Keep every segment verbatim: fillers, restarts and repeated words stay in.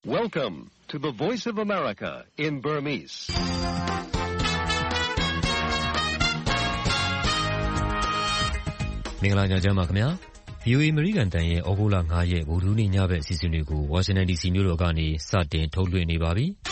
Welcome to the Voice of America in Burmese. ။မင်္ဂလာညချမ်းပါခင်ဗျာ။ ဗီအိုအေ အမေရိကန်တန်ရဲ့ဩဂုတ်လ၅ရက်ဗုဒ္ဓဟူးနေ့ညဘက်အစီအစဉ်တွေကိုဝါရှင်တန်ဒီစီမြို့တော်ကနေစတင်ထုတ်လွှင့်နေပါပြီ။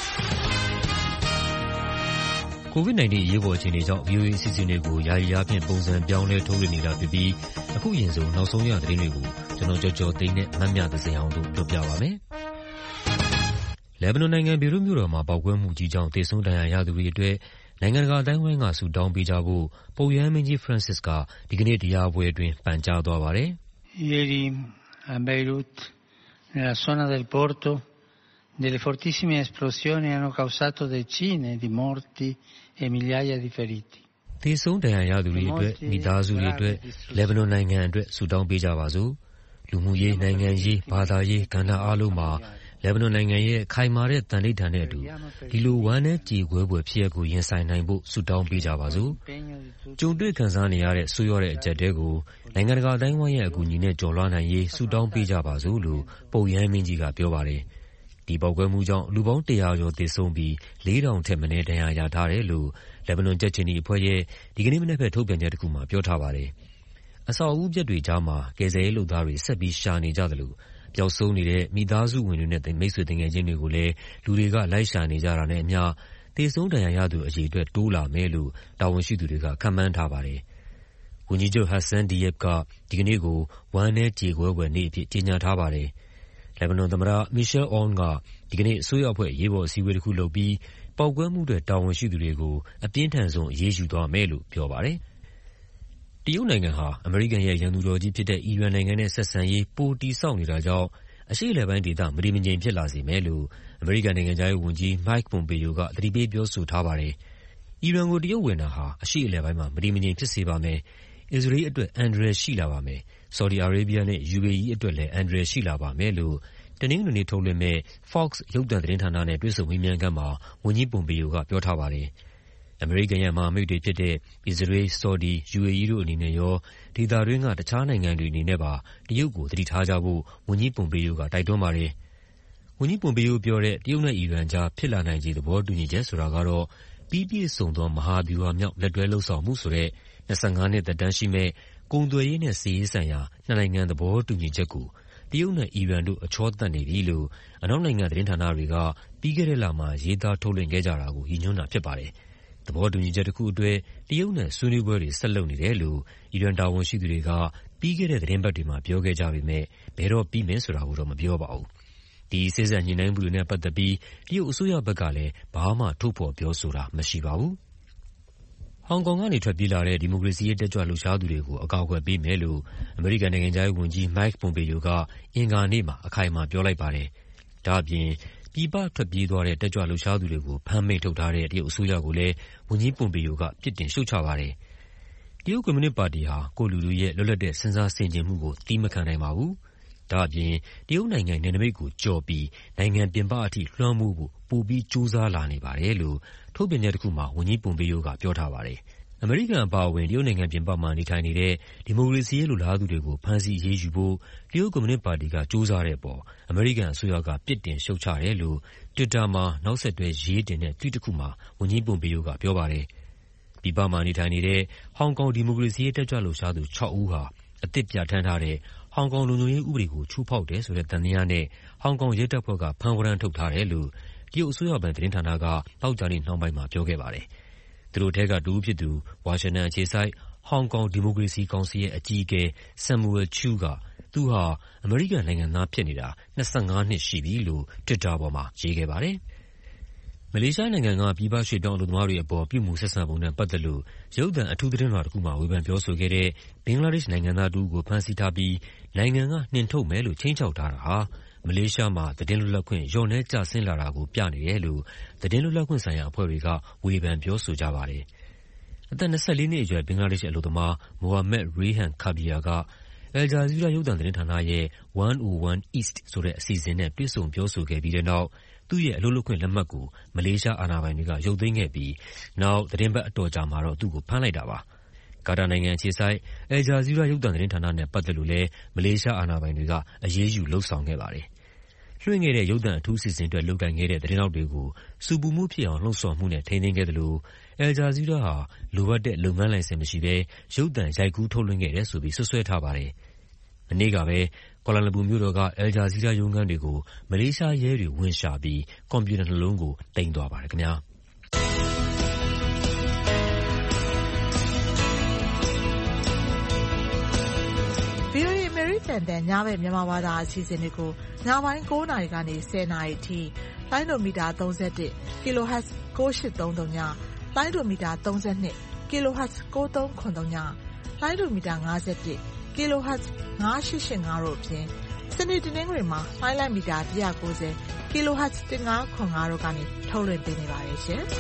ကိုဗစ်-၁၉ အရေးပေါ်အခြေအနေကြောင့် ဗီအိုအေအစီအစဉ်တွေကိုယာယီအားဖြင့်ပုံစံပြောင်းလဲထုတ်လွှင့်နေတာဖြစ်ပြီးအခုအရင်ဆုံးနောက်ဆုံးရသတင်းတွေကိုကျွန်တော်ကျော်ကျော်သိန်းနဲ့မမြသဇင်အောင်တို့ပြောပြပါမယ်။ လက်ဘနွန်နိုင်ငံဘေရွတ်မြို့တော်မှာပေါက်ကွဲမှုကြီးကြောင့်သေဆုံးဒဏ်ရာရသူတွေအတွက်နိုင်ငံတကာအသိုင်းအဝိုင်းကဆုတောင်းပေးကြဖို့ပုပ်ရဟန်းမင်းကြီး Francis ကဒီကနေ့တရားပွဲအတွင်းပန်ကြားသွားပါတယ်။ Ieri a Beirut, nella zona del porto, delle fortissime esplosioni hanno causato decine di morti e migliaia di feriti. သေဆုံးဒဏ်ရာရသူတွေအတွက်မိသားစုတွေအတွက်လက်ဘနွန်နိုင်ငံအတွက်ဆုတောင်းပေးကြပါစို့။လူမှုရေးနိုင်ငံရေးဘာသာရေးကဏ္ဍအားလုံးမှာလက်ဘနွန်နိုင်ငံရဲ့ခိုင်မာတဲ့သန္နိဋ္ဌာန်နဲ့အတူဒီလိုဝမ်းနည်းကြေကွဲဖွယ်ဖြစ်ရပ်ကိုရင်ဆိုင်နိုင်ဖို့ဆုတောင်းပေးကြပါစို့။ကြုံတွေ့ခံစားနေရတဲ့ဆိုးရွားတဲ့အကျပ်တဲကိုနိုင်ငံတကာအတိုင်းအဝိုင်းရဲ့အကူအညီနဲ့ကျော်လွှားနိုင်ရေးဆုတောင်းပေးကြပါစို့လို့ပုပ်ရဟန်းမင်းကြီးကပြောပါတယ်။ဒီပေါက်ကွဲမှုကြောင့်လူပေါင်းတစ်ရာကျော်သေဆုံးပြီးလေးထောင်ထက်မနည်းဒဏ်ရာရထားတယ်လို့လက်ဘနွန်ကြက်ခြေနီအဖွဲ့ရဲ့ဒီကနေ့မနက်ဘက်ထုတ်ပြန်ချက်တစ်ခုမှာပြောထားပါတယ်။အဆောက်အဦပျက်တွေကြားမှာကယ်ဆယ်ရေးလုပ်သားတွေဆက်ပြီးရှာနေကြသလိုပျောက်ဆုံးနေတဲ့မိသားစုဝင်တွေနဲ့မိတ်ဆွေသူငယ်ချင်းတွေကိုလည်းလူတွေကလိုက်ရှာနေကြတာနဲ့အမျှသေဆုံးဒဏ်ရာရသူအရေအတွက်တိုးလာမယ်လို့တာဝန်ရှိသူတွေကခန့်မှန်းထားပါတယ်။ဝန်ကြီးချုပ် Hassan Diab ကဒီကနေ့ကိုဝမ်းနည်းကြေကွဲဖွယ်နေ့အဖြစ်ကြေညာထားပါတယ်။လက်ဘနွန်သမ္မတ Michel Aoun ကဒီကနေ့အစိုးရအဖွဲ့အရေးပေါ်အစည်းအဝေးတစ်ခုလုပ်ပြီးပေါက်ကွဲမှုအတွက်တာဝန်ရှိသူတွေကိုအပြင်းထန်ဆုံးအရေးယူသွားမယ်လို့ပြောပါတယ်။တရုတ်နိုင်ငံဟာအမေရိကန်ရဲ့ရန်သူတော်ကြီးဖြစ်တဲ့အီရန်နိုင်ငံနဲ့ဆက်ဆံရေးပိုတည်ဆောက်နေတာကြောင့်အရှေ့အလယ်ပိုင်းဒေသမတည်မငြိမ်ဖြစ်လာစေမယ်လို့အမေရိကန်နိုင်ငံခြားရေးဝန်ကြီး Mike Pompeo ကသတိပေးပြောဆိုထားပါတယ်။အီရန်ကိုတရုတ်ဝင်တာဟာအရှေ့အလယ်ပိုင်းမှာမတည်မငြိမ်ဖြစ်စေပါမယ်။အစ္စရေးအတွက်အန္တရာယ်ရှိလာပါမယ်။ဆော်ဒီအာရေးဘီးယားနဲ့ ယူအေအီး အတွက်လည်းအန္တရာယ်ရှိလာပါမယ်လို့တနင်္ဂနွေနေ့ထုတ်လွှင့်မယ့် Fox ရုပ်သံသတင်းဌာနနဲ့တွေ့ဆုံမေးမြန်းခန်းမှာဝန်ကြီး Pompeo ကပြောထားပါတယ်။အမေရိကန်ရဲ့မဟာမိတ်တွေဖြစ်တဲ့အစ္စရေး၊ဆော်ဒီ၊ယူအေအီးတို့အနေနဲ့ရောဒေသတွင်းကတခြားနိုင်ငံတွေအနေနဲ့ပါတရုတ်ကိုသတိထားကြဖို့ဝန်ကြီး Pompeo ကတိုက်တွန်းပါတယ်။ဝန်ကြီး Pompeo ပြောတဲ့တရုတ်နဲ့အီရန်ကြားဖြစ်လာနိုင်ခြေသဘောတူညီချက်ဆိုတာကတော့ပြီးပြည့်စုံသောမဟာဗျူဟာမြောက်လက်တွဲလုပ်ဆောင်မှုဆိုတဲ့၂၅နှစ်သက်တမ်းရှိမဲ့ကုန်သွယ်ရေးနဲ့စစ်ရေးဆိုင်ရာနှစ်နိုင်ငံသဘောတူညီချက်ကိုတရုတ်နဲ့အီရန်တို့အချောသတ်နေပြီလို့အနောက်နိုင်ငံသတင်းဌာနတွေကပြီးခဲ့တဲ့လမှာရေးသားထုတ်လွှင့်ခဲ့ကြတာကိုရည်ညွှန်းတာဖြစ်ပါတယ်။သဘောတူညီချက်တစ်ခုအတွက်တရုတ်နဲ့ဆွေးနွေးပွဲတွေဆက်လုပ်နေတယ်လို့အီရန်တာဝန်ရှိသူတွေကပြီးခဲ့တဲ့သတင်းပတ်တွေမှာပြောခဲ့ကြပေမဲ့ဘယ်တော့ပြီးမယ်ဆိုတာကိုတော့မပြောပါဘူး။ဒီစေ့စပ်ညှိနှိုင်းမှုတွေနဲ့ပတ်သက်ပြီးတရုတ်အစိုးရဘက်ကလည်းဘာမှထုတ်ဖော်ပြောဆိုတာမရှိပါဘူး။ဟောင်ကောင်ကနေထွက်ပြေးလာတဲ့ဒီမိုကရေစီရေးတက်ကြွလှုပ်ရှားသူတွေကိုအကာအကွယ်ပေးမယ်လို့အမေရိကန်နိုင်ငံခြားရေးဝန်ကြီး Mike Pompeo ကအင်္ဂါနေ့မှာအခိုင်အမာပြောလိုက်ပါတယ်။ဒါ့အပြင်ပြည်ပထွက်ပြေးသွားတဲ့တက်ကြွလှုပ်ရှားသူတွေကိုဖမ်းမိန့်ထုတ်ထားတဲ့တရုတ်အစိုးရကိုလည်းဝန်ကြီး Pompeo ကပြစ်တင်ရှုတ်ချပါတယ်။တရုတ်ကွန်မြူနစ်ပါတီဟာကိုယ့်လူထုရဲ့လွတ်လပ်တဲ့စဉ်းစားဆင်ခြင်မှုကိုသီးမခံနိုင်ပါဘူး။ဒါ့အပြင်တရုတ်နိုင်ငံနယ်နိမိတ်ကိုကျော်ပြီးနိုင်ငံပြင်ပအထိလွှမ်းမိုးဖို့ပိုပြီးကြိုးစားလာနေပါတယ်လို့ထုတ်ပြန်ချက်တစ်ခုမှာဝန်ကြီး Pompeo ကပြောထားပါတယ်။အမေရိကန်အပါအဝင်တရုတ်နိုင်ငံပြင်ပမှာနေထိုင်နေတဲ့ဒီမိုကရေစီရေးလိုလားသူတွေကိုဖမ်းဆီးအရေးယူဖို့တရုတ်ကွန်မြူနစ်ပါတီကကြိုးစားတဲ့အပေါ်အမေရိကန်အစိုးရကပြစ်တင်ရှုတ်ချတယ်လို့ Twitter မှာနောက်ဆက်တွဲရေးတင်တဲ့ tweet တစ်ခုမှာဝန်ကြီး Pompeo ကပြောပါတယ်။ပြည်ပမှာနေထိုင်နေတဲ့ဟောင်ကောင်ဒီမိုကရေစီရေးတက်ကြွလှုပ်ရှားသူခြောက်ဦးဟာအသစ်ပြဋ္ဌာန်းထားတဲ့ဟောင်ကောင်လုံခြုံရေးဥပဒေကိုချိုးဖောက်တယ်ဆိုတဲ့သံသယနဲ့ဟောင်ကောင်ရဲတပ်ဖွဲ့ကဖမ်းဝရမ်းထုတ်ထားတယ်လို့တရုတ်အစိုးရပိုင်သတင်းဌာနကသောကြာနေ့နှောင်းပိုင်းမှာပြောခဲ့ပါတယ်။သူတို့ထဲကတဦးဖြစ်သူဝါရှင်တန်အခြေစိုက်ဟောင်ကောင်ဒီမိုကရေစီကောင်စီရဲ့အကြီးအကဲ Samuel Chu ကသူဟာအမေရိကန်နိုင်ငံသားဖြစ်နေတာ၂၅နှစ်ရှိပြီလို့ Twitter ပေါ်မှာရေးခဲ့ပါတယ်။မလေးရှားနိုင်ငံကပြည်ပရွှေ့ပြောင်းအလုပ်သမားတွေအပေါ်ပြုမူဆက်ဆံပုံနဲ့ပတ်သက်လို့ရုပ်သံအထူးသတင်းလွှာတစ်ခုမှာဝေဖန်ပြောဆိုခဲ့တဲ့ဘင်္ဂလားဒေ့ရှ်နိုင်ငံသားတစ်ဦးကိုဖမ်းဆီးထားပြီးနိုင်ငံကနှင်ထုတ်မယ်လို့ခြိမ်းခြောက်ထားတာဟာမလေးရှားမှာသတင်းလွတ်လပ်ခွင့်လျော့နည်းကျဆင်းလာတာကိုပြနေတယ်လို့သတင်းလွတ်လပ်ခွင့်ဆိုင်ရာအဖွဲ့တွေကဝေဖန်ပြောဆိုကြပါတယ်။အသက်၂၄နှစ်အရွယ်ဘင်္ဂလားဒေ့ရှ်အလုပ်သမား Mohammad Rayhan Kabir က Al Jazeera ရုပ်သံသတင်းဌာနရဲ့one oh one East ဆိုတဲ့အစီအစဉ်နဲ့တွေ့ဆုံပြောဆိုခဲ့ပြီးတဲ့နောက်သူ့ရဲ့အလုပ်လုပ်ခွင့်လက်မှတ်ကိုမလေးရှားအာဏာပိုင်တွေကရုပ်သိမ်းခဲ့ပြီးနောက်သီတင်းပတ်အတော်ကြာမှာတော့သူ့ကိုဖမ်းလိုက်တာပါ။ကာတာနိုင်ငံအခြေစိုက် Al Jazeera ရုပ်သံသတင်းဌာနနဲ့ပတ်သက်လို့လည်းမလေးရှားအာဏာပိုင်တွေကအရေးယူလုပ်ဆောင်ခဲ့ပါတယ်။လွှင့်ခဲ့တဲ့ရုပ်သံအထူးအစီအစဉ်အတွက်လုပ်ကိုင်ခဲ့တဲ့သတင်းထောက်တွေကိုဆူပူမှုဖြစ်အောင်လှုံ့ဆော်မှုနဲ့ထိန်းသိမ်းခဲ့သလို Al Jazeera ဟာလိုအပ်တဲ့လုပ်ငန်းလိုင်စင်မရှိဘဲရုပ်သံရိုက်ကူးထုတ်လွှင့်ခဲ့တယ်ဆိုပြီးစွပ်စွဲထားပါတယ်။မနေ့ကပဲကွာလာလမ်ပူမြို့တော်က Al Jazeera ရုံးခန်းတွေကိုမလေးရှားရဲတွေဝင်ရှာပြီးကွန်ပျူတာနှစ်လုံးကိုသိမ်းသွားပါတယ်ခင်ဗျာ။ဗွီအိုအေ အမေရိကန်အသံညဘက်မြန်မာဘာသာအစီအစဉ်တွေကိုညပိုင်းကိုးနာရီကနေဆယ်နာရီအထိလိုင်းဒိုမီတာသုံး၁၁ kilohertz ကိုး၈၃၃ည လိုင်းဒိုမီတာသုံး၂ kilohertz ကိုး၃၇၃ည လိုင်းဒိုမီတာ၅၁ kilohertz ၅၈၈၅တို့အပြင်စနေတနင်္ဂနွေမှာလိုင်းလိုက်မီတာ၁၉၀ kilohertz ၁၅၇၅တို့ကနေထုတ်လွှင့်ပေးနေပါတယ်ရှင်။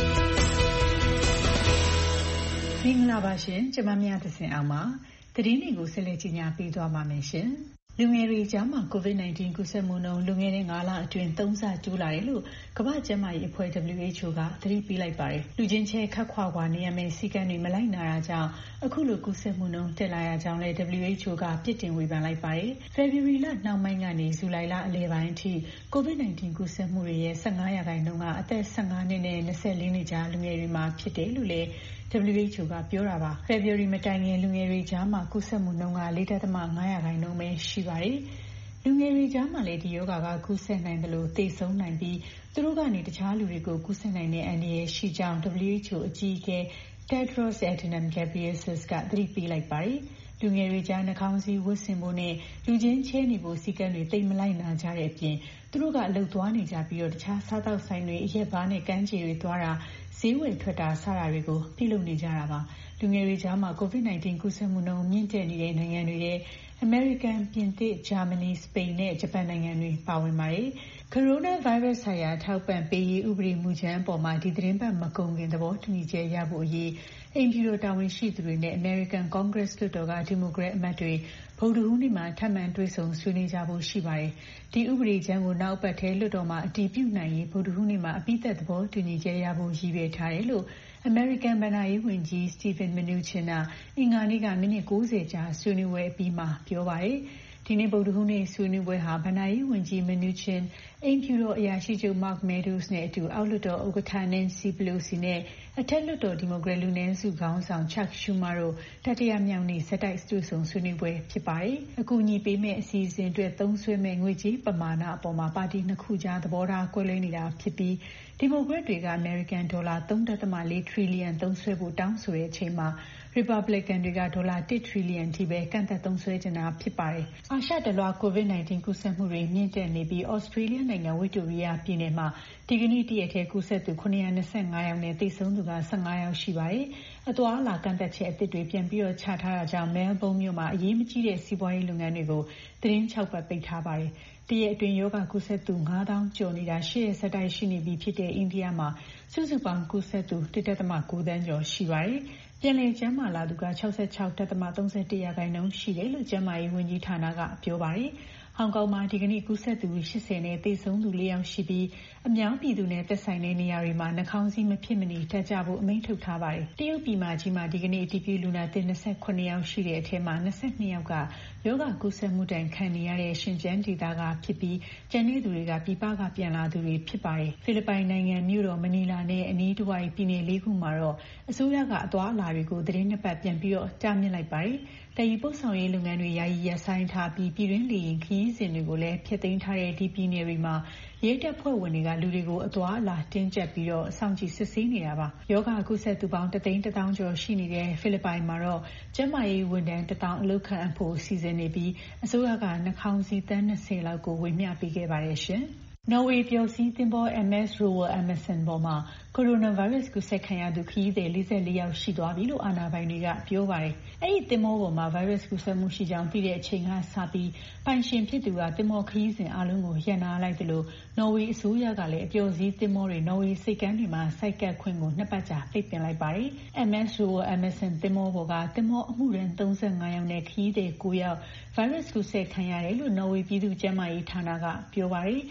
မင်္ဂလာပါရှင်ကျမမြတ်သစင်အောင်ပါသတင်းတွေကိုဆက်လက်ကြီးညာပေးသွားပါမယ်ရှင်။လူငယ်တွေကြားမှာ ကိုဗစ်-19 ကူးစက်မှုနှုန်းလွန်ခဲ့တဲ့ငါးလအတွင်းသုံးဆတိုးလာတယ်လို့ကမ္ဘာ့ကျန်းမာရေးအဖွဲ့ W H O ကသတိပေးလိုက်ပါတယ်။လူချင်းချဲခတ်ခွာခွာနေရမယ့်စည်းကမ်းတွေမလိုက်နာတာကြောင့်အခုလိုကူးစက်မှုနှုန်းတက်လာရကြောင်းလည်း W H O ကပြစ်တင်ဝေဖန်လိုက်ပါတယ်။ February လနှောင်းပိုင်းကနေဇူလိုင်လအလယ်ပိုင်းအထိကိုဗစ်-19 ကူးစက်မှုတွေရဲ့၁၅ရာခိုင်နှုန်းကအသက်၁၅နှစ်နဲ့၂၄နှစ်ကြားလူငယ်တွေမှာဖြစ်တယ်လို့လည်းW H O ကပြောတာပါ။ February မတိုင်ခင်လူငယ်တွေကြားမှာကူးစက်မှုနှုန်းက ၄.၅ရာခိုင်နှုန်းပဲရှိပါတယ်။လူငယ်တွေကြားမှာလည်းဒီရောဂါကကူးစက်နိုင်တယ်လို့သေဆုံးနိုင်ပြီးသူတို့ကနေတခြားလူတွေကိုကူးစက်နိုင်တဲ့အန္တရာယ်ရှိကြောင်း W H O အကြီးအကဲ Tedros Adhanom Ghebreyesus ကသတိပေးလိုက်ပါတယ်။လူငယ်တွေကြားနှာခေါင်းစည်းဝတ်ဆင်ဖို့နဲ့လူချင်းချဲနေဖို့စည်းကမ်းတွေသိမလိုက်နာကြတဲ့အပြင်သူတို့ကအလုပ်သွားနေကြပြီးတော့တခြားစားတောက်ဆိုင်တွေအရက်ဘားနဲ့ကမ်းခြေတွေသွားတာဈေးဝယ်ထွက်တာစတာတွေကိုပြုလုပ်နေကြတာပါလူငယ်တွေကြားမှာကိုဗစ်-19 ကူးစက်မှုနှုန်းမြင့်တက်နေတဲ့နိုင်ငံတွေထဲအမေရိကန်ပြင်သစ်ဂျာမနီစပိန်နဲ့ဂျပန်နိုင်ငံတွေပါဝင်ပါတယ်ကိုရိုနာဗိုင်းရပ်စ်ဆိုင်ရာထောက်ပံ့ပေးရေးဥပဒေမူကြမ်းအပေါ်မှာဒီသတင်းပတ်မကုန်ခင်သဘောတူညီချက်ရဖို့အရေးအိမ်ဖြူတော်တာဝန်ရှိသူတွေနဲ့ American Congress လွှတ်တော်ကဒီမိုကရက်အမတ်တွေဗုဒ္ဓဟူးနေ့မှာထပ်မံတွေ့ဆုံဆွေးနွေးကြဖို့ရှိပါတယ်။ဒီဥပဒေကြမ်းကိုနောက်ပတ်ထဲလွှတ်တော်မှာအတည်ပြုနိုင်ရေးဗုဒ္ဓဟူးနေ့မှာအပိသက်သဘောတူညီချက်ရဖို့ရည်ရွယ်ထားတယ်လို့ American ဘဏ္ဍာရေးဝန်ကြီး Steven Mnuchin ကအင်္ဂါနေ့ကမိနစ်၉၀ကြာဆွေးနွေးပွဲအပြီးမှာပြောပါတယ်။ဒီနေ့ဗုဒ္ဓဟူးနေ့ဆွေးနွေးပွဲဟာဘဏ္ဍာရေးဝန်ကြီး Mnuchin အိမ်ဖြူတော်အရာရှိချုပ် Mark Meadows နဲ့အတူအောက်လွှတ်တော်ဥက္ကဋ္ဌ Nancy Pelosi နဲ့အထက်လွှတ်တော်ဒီမိုကရက်လူနည်းစုခေါင်းဆောင် Chuck Schumer တို့တတိယမြောက်နေ့ဆက်တိုက်တွေ့ဆုံဆွေးနွေးပွဲဖြစ်ပါတယ်။အကူအညီပေးမဲ့အစီအစဉ်အတွက်သုံးစွဲမဲ့ငွေကြေးပမာဏအပေါ်မှာပါတီနှစ်ခုကြားသဘောထားကွဲလွဲနေတာဖြစ်ပြီးဒီမိုကရက်တွေက American ဒေါ်လာ ၃.၄ ထရီလီယံသုံးစွဲဖို့တောင်းဆိုတဲ့အချိန်မှာRepublican တွေကဒေါ်လာတစ်ထရီလီယံထိပဲကန့်သတ်သုံးစွဲကြတာဖြစ်ပါတယ်။အာရှတလွှားကိုဗစ်-19 ကူးစက်မှုတွေမြင့်တက်နေပြီး Australia နိုင်ငံဝစ်တိုရီယာပြည်နယ်မှာဒီကနေ့တရက်ထဲကူးစက်သူခုနှစ်ရာ၂၅ယောက်နဲ့သေဆုံးသူက၁၅ယောက်ရှိပါတယ်။အသွားအလာကန့်သတ်ချက်အသစ်တွေပြန်ပြီးတော့ချထားတာကြောင့် Melbourne မြို့မှာအရေးမကြီးတဲ့စီးပွားရေးလုပ်ငန်းတွေကိုသတင်း၆ပတ်ပိတ်ထားပါတယ်။တရက်အတွင်းယောဂကူးစက်သူငါးသောင်းကျော်နေတာရှစ်ရက်ဆက်တိုက်ရှိနေပြီဖြစ်တဲ့အိန္ဒိယမှာစုစုပေါင်းကူးစက်သူ ၁.၉ သန်းကျော်ရှိပါတယ်။ပြန်လည်ကျန်းမာလာသူက၆၆.၃၁ ရာခိုင်နှုန်းရှိတယ်လို့ကျန်းမာရေးဝန်ကြီးဌာနကပြောပါတယ်။ဟောင်ကောင်မှာဒီကနေ့ကူးစက်သူ၈၀နဲ့သေဆုံးသူ၄ယောက်ရှိပြီးအများပြည်သူနဲ့သက်ဆိုင်တဲ့နေရာတွေမှာနှာခေါင်းစည်းမဖြစ်မနေတပ်ကြဖို့အမိန့်ထုတ်ထားပါတယ်။တရုတ်ပြည်မှာကြီးမှာဒီကနေ့အတည်ပြုလူနာသစ်၂၇ယောက်ရှိတဲ့အထက်မှာ၂၂ယောက်ကယောဂကူးစက်မှုတိုင်ခံနေရတဲ့ရှင်ကျန်းဒေသကဖြစ်ပြီးကျန်တဲ့သူတွေကပြည်ပကပြန်လာသူတွေဖြစ်ပါတယ်။ဖိလစ်ပိုင်နိုင်ငံမြို့တော်မနီလာနဲ့အနီးတစ်ဝိုက်ပြည်နယ်လေးခုမှာတော့အစိုးရကအသွားအလာတွေကိုသတင်းနှစ်ပတ်ပြန်ပြီးတော့တားမြစ်လိုက်ပါတယ်။တည်ယူပို့ဆောင်ရေးလုပ်ငန်းတွေယာယီရပ်ဆိုင်းထားပြီးပြည်တွင်းလေယာဉ်ခရီးစဉ်တွေကိုလည်းဖျက်သိမ်းထားတဲ့ဒီပြည်နယ်တွေမှာရဲတပ်ဖွဲ့ဝင်တွေကလူတွေကိုအသွားအလာတင်းကျပ်ပြီးတော့စောင့်ကြည့်စစ်ဆေးနေတာပါ။ယောဂကူးစက်သူပေါင်းတသိန်းတစ်သောင်းကျော်ရှိနေတဲ့ဖိလစ်ပိုင်မှာတော့ကျန်းမာရေးဝန်ထမ်းတစ်သောင်းအလုပ်ခန့်အပ်ဖို့စီစဉ်နေပြီးအစိုးရကနှာခေါင်းစည်းသန်း၂၀လောက်ကိုဝေမျှပေးခဲ့ပါတယ်ရှင်။နော်ဝေပျော်စီးသင်္ဘော M S Roald Amundsen ပေါ်မှာကိုရိုနာဗိုင်းရပ်စ်ကူးစက်ခံရသူခရီးသည်၄၄ယောက်ရှိသွားပြီလို့အာဏာပိုင်တွေကပြောပါတယ်။အဲ့ဒီသင်္ဘောပေါ်မှာဗိုင်းရပ်စ်ကူးစက်မှုရှိကြောင်းသိတဲ့အချိန်ကစပြီးပိုင်ရှင်ဖြစ်သူကသင်္ဘောခရီးစဉ်အလုံးကိုရပ်နားလိုက်တယ်လို့နော်ဝေအစိုးရကလည်းအပျော်စီးသင်္ဘောတွေနော်ဝေစိတ်ကမ်းတွေမှာစိုက်ကပ်ခွင့်ကိုနှစ်ပတ်ကြာပိတ်ပင်လိုက်ပါတယ်။ M S Roald Amundsen သင်္ဘောပေါ်ကသင်္ဘောအမှုထမ်း၃၅ယောက်နဲ့ခရီးသည်၉ယောက်ဗိုင်းရပ်စ်ကူးစက်ခံရတယ်လို့နော်ဝေပြည်သူ့ကျန်းမာရေးဌာနကပြောပါတယ်။ကူး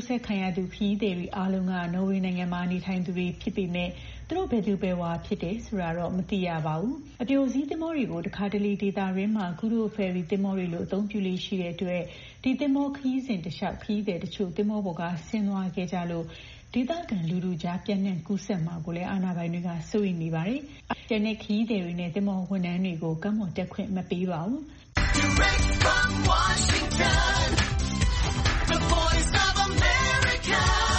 ဆက်ခံရသူခရီးသည်တွေအားလုံးကနော်ဝေနိုင်ငံမှာနေထိုင်သူတွေဖြစ်ပေမဲ့သူတို့ဘယ်သူဘယ်ဝါဖြစ်တယ်ဆိုတာတော့မသိရပါဘူး။အပျော်စီးသင်္ဘောတွေကိုတခါတလေဒေသရင်းမှာကုတို့ဖယ်ရီသင်္ဘောတွေလိုအသုံးပြုလေးရှိတဲ့အတွက်ဒီသင်္ဘောခရီးစဉ်တခြားခရီးသည်တချို့သင်္ဘောပေါ်ကဆင်းသွားခဲ့ကြလို့ဒေသခံလူလူကြားပြန့်နှံ့ကူးစက်မှာကိုလည်းအာဏာပိုင်တွေကစိုးရိမ်နေပါတယ်။ကျန်တဲ့ခရီးသည်တွေနဲ့သင်္ဘောဝန်ထမ်းတွေကိုကမ်းပေါ်တက်ခွင့်မပေးပါဘူး။ Direct from Washington, the voice of America,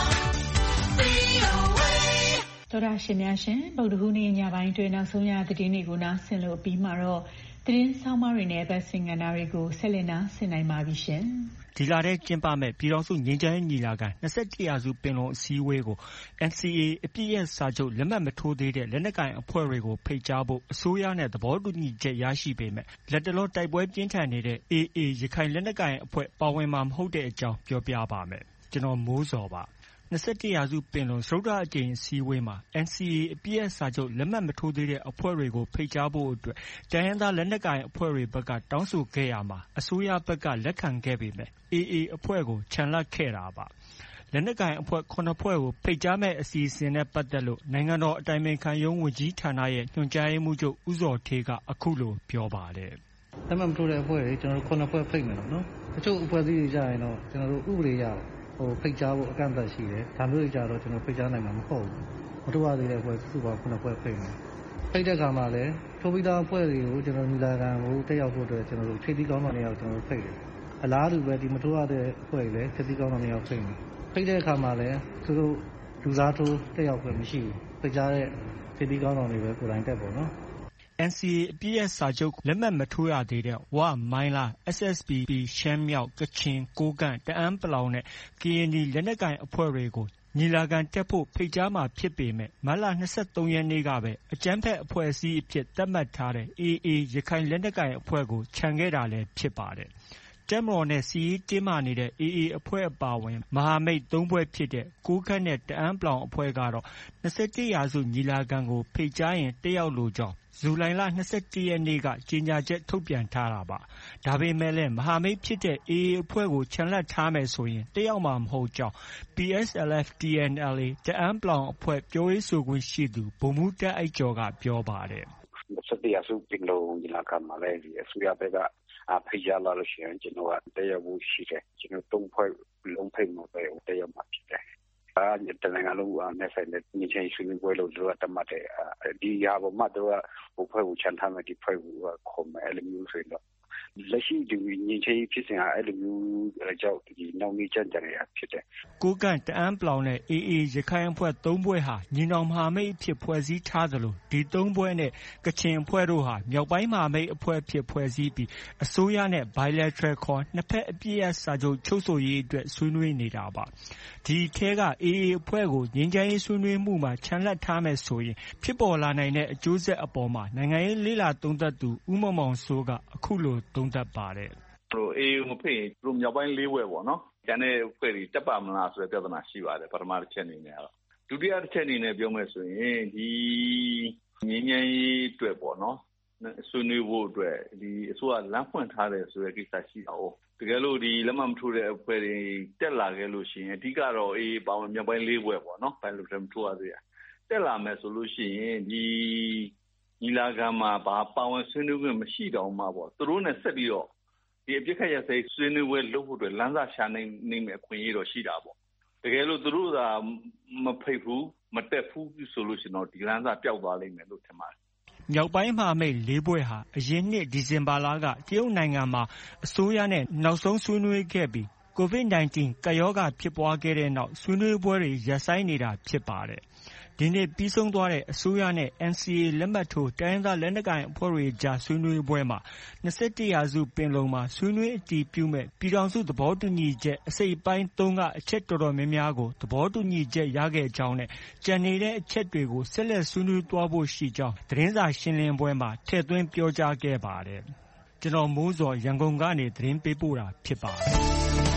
V O A တော်ရရှင်များရှင်ဗုဒ္ဓဟူးနေ့ညပိုင်းတွင်နောက်ဆုံးရသတင်းတွေကိုနားဆင်လို့ပြီးမှတော့သတင်းဆောင်မတွေနဲ့ဗတ်စင်ကဏ္ဍတွေကိုဆက်လက်နားဆင်နိုင်ပါပြီရှင်။ဒီလာတဲ့ကျင်းပမဲ့ပြည်တော်စုငြိမ်းချမ်းရေးညီလာခံ၂၁ရာစုပင်လုံအစည်းအဝေးကို N C A အပြည့်ရဲ့စာချုပ်လက်မှတ်မထိုးသေးတဲ့လက်နက်ကိုင်အဖွဲ့တွေကိုဖိတ်ကြားဖို့အစိုးရနဲ့သဘောတူညီချက်ရရှိပေမဲ့လက်တလောတိုက်ပွဲပြင်းထန်နေတဲ့ A A ရခိုင်လက်နက်ကိုင်အဖွဲ့ပါဝင်မှာမဟုတ်တဲ့အကြောင်းပြောပြပါမယ်။ကျွန်တော်မိုးစောပါ။၂၁ရာစုပင်လုံစတုတ္ထအကြိမ်အစည်းအဝေးမှာ N C A အပြည့်အစာချုပ်လက်မှတ်မထိုးသေးတဲ့အဖွဲ့တွေကိုဖိတ်ကြားဖို့အတွက်တိုင်းရင်းသားလက်နက်ကိုင်အဖွဲ့တွေဘက်ကတောင်းဆိုခဲ့ရမှာအစိုးရဘက်ကလက်ခံခဲ့ပေမဲ့ A A အဖွဲ့ကိုချန်လှပ်ခဲ့တာပါ။လက်နက်ကိုင်အဖွဲ့ခုနှစ်ဖွဲ့ကိုဖိတ်ကြားမဲ့အစီအစဉ်နဲ့ပတ်သက်လို့နိုင်ငံတော်အတိုင်ပင်ခံရုံးဝန်ကြီးဌာနရဲ့ညွှန်ကြားရေးမှူးချုပ်ဦးဇော်ဌေးကအခုလိုပြောပါတယ်။လက်မှတ်မထိုးတဲ့အဖွဲ့တွေကျွန်တော်တို့ခုနှစ်ဖွဲ့ဖိတ်မယ်နော်။တချို့အဖွဲ့အစည်းတွေကြရင်တော့ကျွန်တော်တို့ဥပဒေရဟိုဖိတ်ကြားဖို့အကန့်အသတ်ရှိတယ်။ဒါမျိုးတွေကြတော့ကျွန်တော်ဖိတ်ကြားနိုင်မှာမဟုတ်ဘူး။မထိုးရသေးတဲ့အဖွဲ့စုပေါင်းခုနှစ်ဖွဲ့ဖိတ်မယ်။ဖိတ်တဲ့အခါမှာလည်းထိုးပြီးသားအဖွဲ့တွေကိုကျွန်တော်ညီလာခံကိုတက်ရောက်ဖို့အတွက်ကျွန်တော်တို့ခြေသီးကောင်းတော်နေရာကိုကျွန်တော်တို့ဖိတ်တယ်။အလားတူပဲဒီမထိုးရတဲ့အဖွဲ့တွေလည်းခြေသီးကောင်းတော်နေရာကိုဖိတ်မယ်။ဖိတ်တဲ့အခါမှာလည်းသူတို့လူစားထိုးတက်ရောက်ခွင့်မရှိဘူး။ဖိတ်ကြားတဲ့ခြေသီးကောင်းတော်တွေပဲကိုယ်တိုင်တက်ပေါ့နော်။ N C A အပြည့်ရဲ့စာချုပ်လက်မှတ်မထိုးရသေးတဲ့ဝ၊မိုင်းလား၊ S S P P ရှမ်းမြောက်၊ကချင်၊ကိုးကန့်၊တအန်း(ပလောင်) နဲ့ ကရင်နီလက်နက်ကိုင်အဖွဲ့တွေကိုညီလာခံတက်ဖို့ဖိတ်ကြားမှာဖြစ်ပေမဲ့မတ်လ၂၃ရက်နေ့ကပဲအကြမ်းဖက်အဖွဲ့အစည်းအဖြစ်သတ်မှတ်ထားတဲ့ A A ရခိုင်လက်နက်ကိုင်အဖွဲ့ကိုချန်ခဲ့တာလည်းဖြစ်ပါတယ်။တပ်မတော်နဲ့စစ်ရေးတင်းမာနေတဲ့ A A အဖွဲ့အပါအဝင်မဟာမိတ်သုံးဖွဲ့ဖြစ်တဲ့ကိုးကန့်နဲ့တအန်း(ပလောင်) အဖွဲ့ကတော့၂၁ရာစုညီလာခံကိုဖိတ်ကြားရင်တက်ရောက်လိုကြောင်းဇူလိုင်လ၂၁ရက်နေ့ကကြေညာချက်ထုတ်ပြန်ထားတာပါ။ဒါပေမဲ့လည်းမဟာမိတ်ဖြစ်တဲ့ A A အဖွဲ့ကိုချန်လှပ်ထားမယ်ဆိုရင်တက်ရောက်မှာမဟုတ်ကြောင်း P S L F T N L A တအန်း(ပလောင်) အဖွဲ့ပြောရေးဆိုခွင့်ရှိသူဗိုလ်မှူးတာ့အိုက်ကျော်ကပြောပါတယ်။၂၁ရာစုပင်လုံညီလာခံမှာလည်းအစိုးရဘက်ကဖိတ်ကြားလာလို့ရှိရင်ကျွန်တော်ကတက်ရောက်ဖို့ရှိတယ်။ကျွန်တော်သုံးဖွဲ့လုံးဖိတ်မှာပဲတက်ရောက်မှာဖြစ်တယ်။အဲတနိုင်ငံလုံးနဲ့ဆိုင်တဲ့ညီချင်းဆွေးနွေးပွဲလို့တို့ကတတ်မှတ်တယ်ဒီဟာပေါ်မှာတို့ကဟိုဖွဲ့ကိုချန်ထားမယ်ဒီဖွဲ့ကိုခေါ်မယ်အဲ့လိုမျိုးဆိုရင်တော့လက်ရှိဒီညီချင်းဖြစ်စဉ်အဲ့လိုမျိုးကြောင့်ဒီနောက်နေ့ကြံ့ကြံ့ရဖြစ်တယ်။ကိုးကန့်တအန်း(ပလောင်) နဲ့ A A ရခိုင်အဖွဲ့သုံးဖွဲ့ဟာညီနောင်မဟာမိတ်အဖြစ်ဖွဲ့စည်းထားသလိုဒီသုံးဖွဲ့နဲ့ကချင်အဖွဲ့တို့ဟာမြောက်ပိုင်းမဟာမိတ်အဖွဲ့အဖြစ်ဖွဲ့စည်းပြီးအစိုးရနဲ့ Bilateral ခေါ်နှစ်ဖက်အပြည့်အစာချုပ်ချုပ်ဆိုရေးအတွက်ဆွေးနွေးနေတာပါ။ဒီထဲက A A အဖွဲ့ကိုငြိမ်းချမ်းရေးဆွေးနွေးမှုမှာချန်လှပ်ထားမယ်ဆိုရင်ဖြစ်ပေါ်လာနိုင်တဲ့အကျိုးဆက်အပေါ်မှာနိုင်ငံရေးလေ့လာသုံးသပ်သူဦးမောင်မောင်စိုးကအခုလိုသုံးသပ်ပါတယ်။သူတို့ A A ကိုဖိတ်ရင်သူတို့မြောက်ပိုင်းလေးဖွဲ့ပေါ့နော်။ကျန်တဲ့အဖွဲ့တွေတက်ပါမလားဆိုတဲ့ပြဿနာရှိပါတယ်ပထမတစ်ချက်အနေနဲ့ကတော့ဒုတိယတစ်ချက်အနေနဲ့ပြောမယ်ဆိုရင်ဒီငြိမ်းချမ်းရေးအတွက်ပေါ့နော်ဆွေးနွေးဖို့အတွက်ဒီအစိုးရလမ်းဖွင့်ထားတယ်ဆိုတဲ့ကိစ္စရှိတာ哦တကယ်လို့ဒီလက်မှတ်မထိုးတဲ့အဖွဲ့တွေတက်လာခဲ့လို့ရှိရင်အဓိကတော့ A A ပါဝင်မြောက်ပိုင်းလေးဖွဲ့ပေါ့နော်ဘယ်လိုလဲမထိုးရသေးရတက်လာမယ်ဆိုလို့ရှိရင်ဒီညီလာခံမှာဘာပါဝင်ဆွေးနွေးခွင့်မရှိတော့မှပေါ့သူတို့နဲ့ဆက်ပြီးတော့ဒီအပြစ်ခတ်ရစိဆွေးနွေးပွဲလုပ်ဖို့အတွက်လမ်းစာရှာနိုင်နေမယ်အခွင့်အရေးတော့ရှိတာပေါ့တကယ်လို့သူတို့ကမဖိတ်ဘူးမတက်ဘူးဆိုလို့ရှိရင်တော့ဒီလမ်းစာပျောက်သွားလိမ့်မယ်လို့ထင်ပါတယ်မြောက်ပိုင်းမဟာမိတ်လေးဖွဲ့ဟာအရင်နှစ်ဒီဇင်ဘာလကတရုတ်နိုင်ငံမှာအစိုးရနဲ့နောက်ဆုံးဆွေးနွေးခဲ့ပြီး ကိုဗစ်၁၉ ကပ်ရောဂါဖြစ်ပွားခဲ့တဲ့နောက်ဆွေးနွေးပွဲတွေရပ်ဆိုင်းနေတာဖြစ်ပါတယ်။ဒီနေ့ပြီးဆုံးသွားတဲ့အစိုးရနဲ့ N C A လက်မှတ်ထိုးတိုင်းရင်းသားလက်နက်ကိုင်အဖွဲ့တွေကြားဆွေးနွေးပွဲမှာ၂၁ရာစုပင်လုံမှာဆွေးနွေးအတည်ပြုမဲ့ပြည်ထောင်စုသဘောတူညီချက်အစိတ်အပိုင်း၃ကအချက်တော်တော်များများကိုသဘောတူညီချက်ရခဲ့ကြောင်းနဲ့ကျန်နေတဲ့အချက်တွေကိုဆက်လက်ဆွေးနွေးသွားဖို့ရှိကြောင်းသတင်းစာရှင်းလင်းပွဲမှာထည့်သွင်းပြောကြားခဲ့ပါတယ်။ကျွန်တော်မိုးစောရန်ကုန်ကနေသတင်းပေးပို့တာဖြစ်ပါတယ်။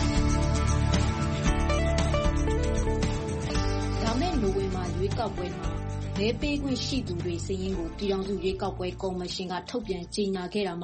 နိုဝင်ဘာရွေးကောက်ပွဲမှာမဲပေးခွင့်ရှိသူတွေစာရင်းကိုပြည်ထောင်စုရွေးကောက်ပွဲကော်မရှင်ကထုတ်ပြန်ကြေညာခဲ့တာမှာ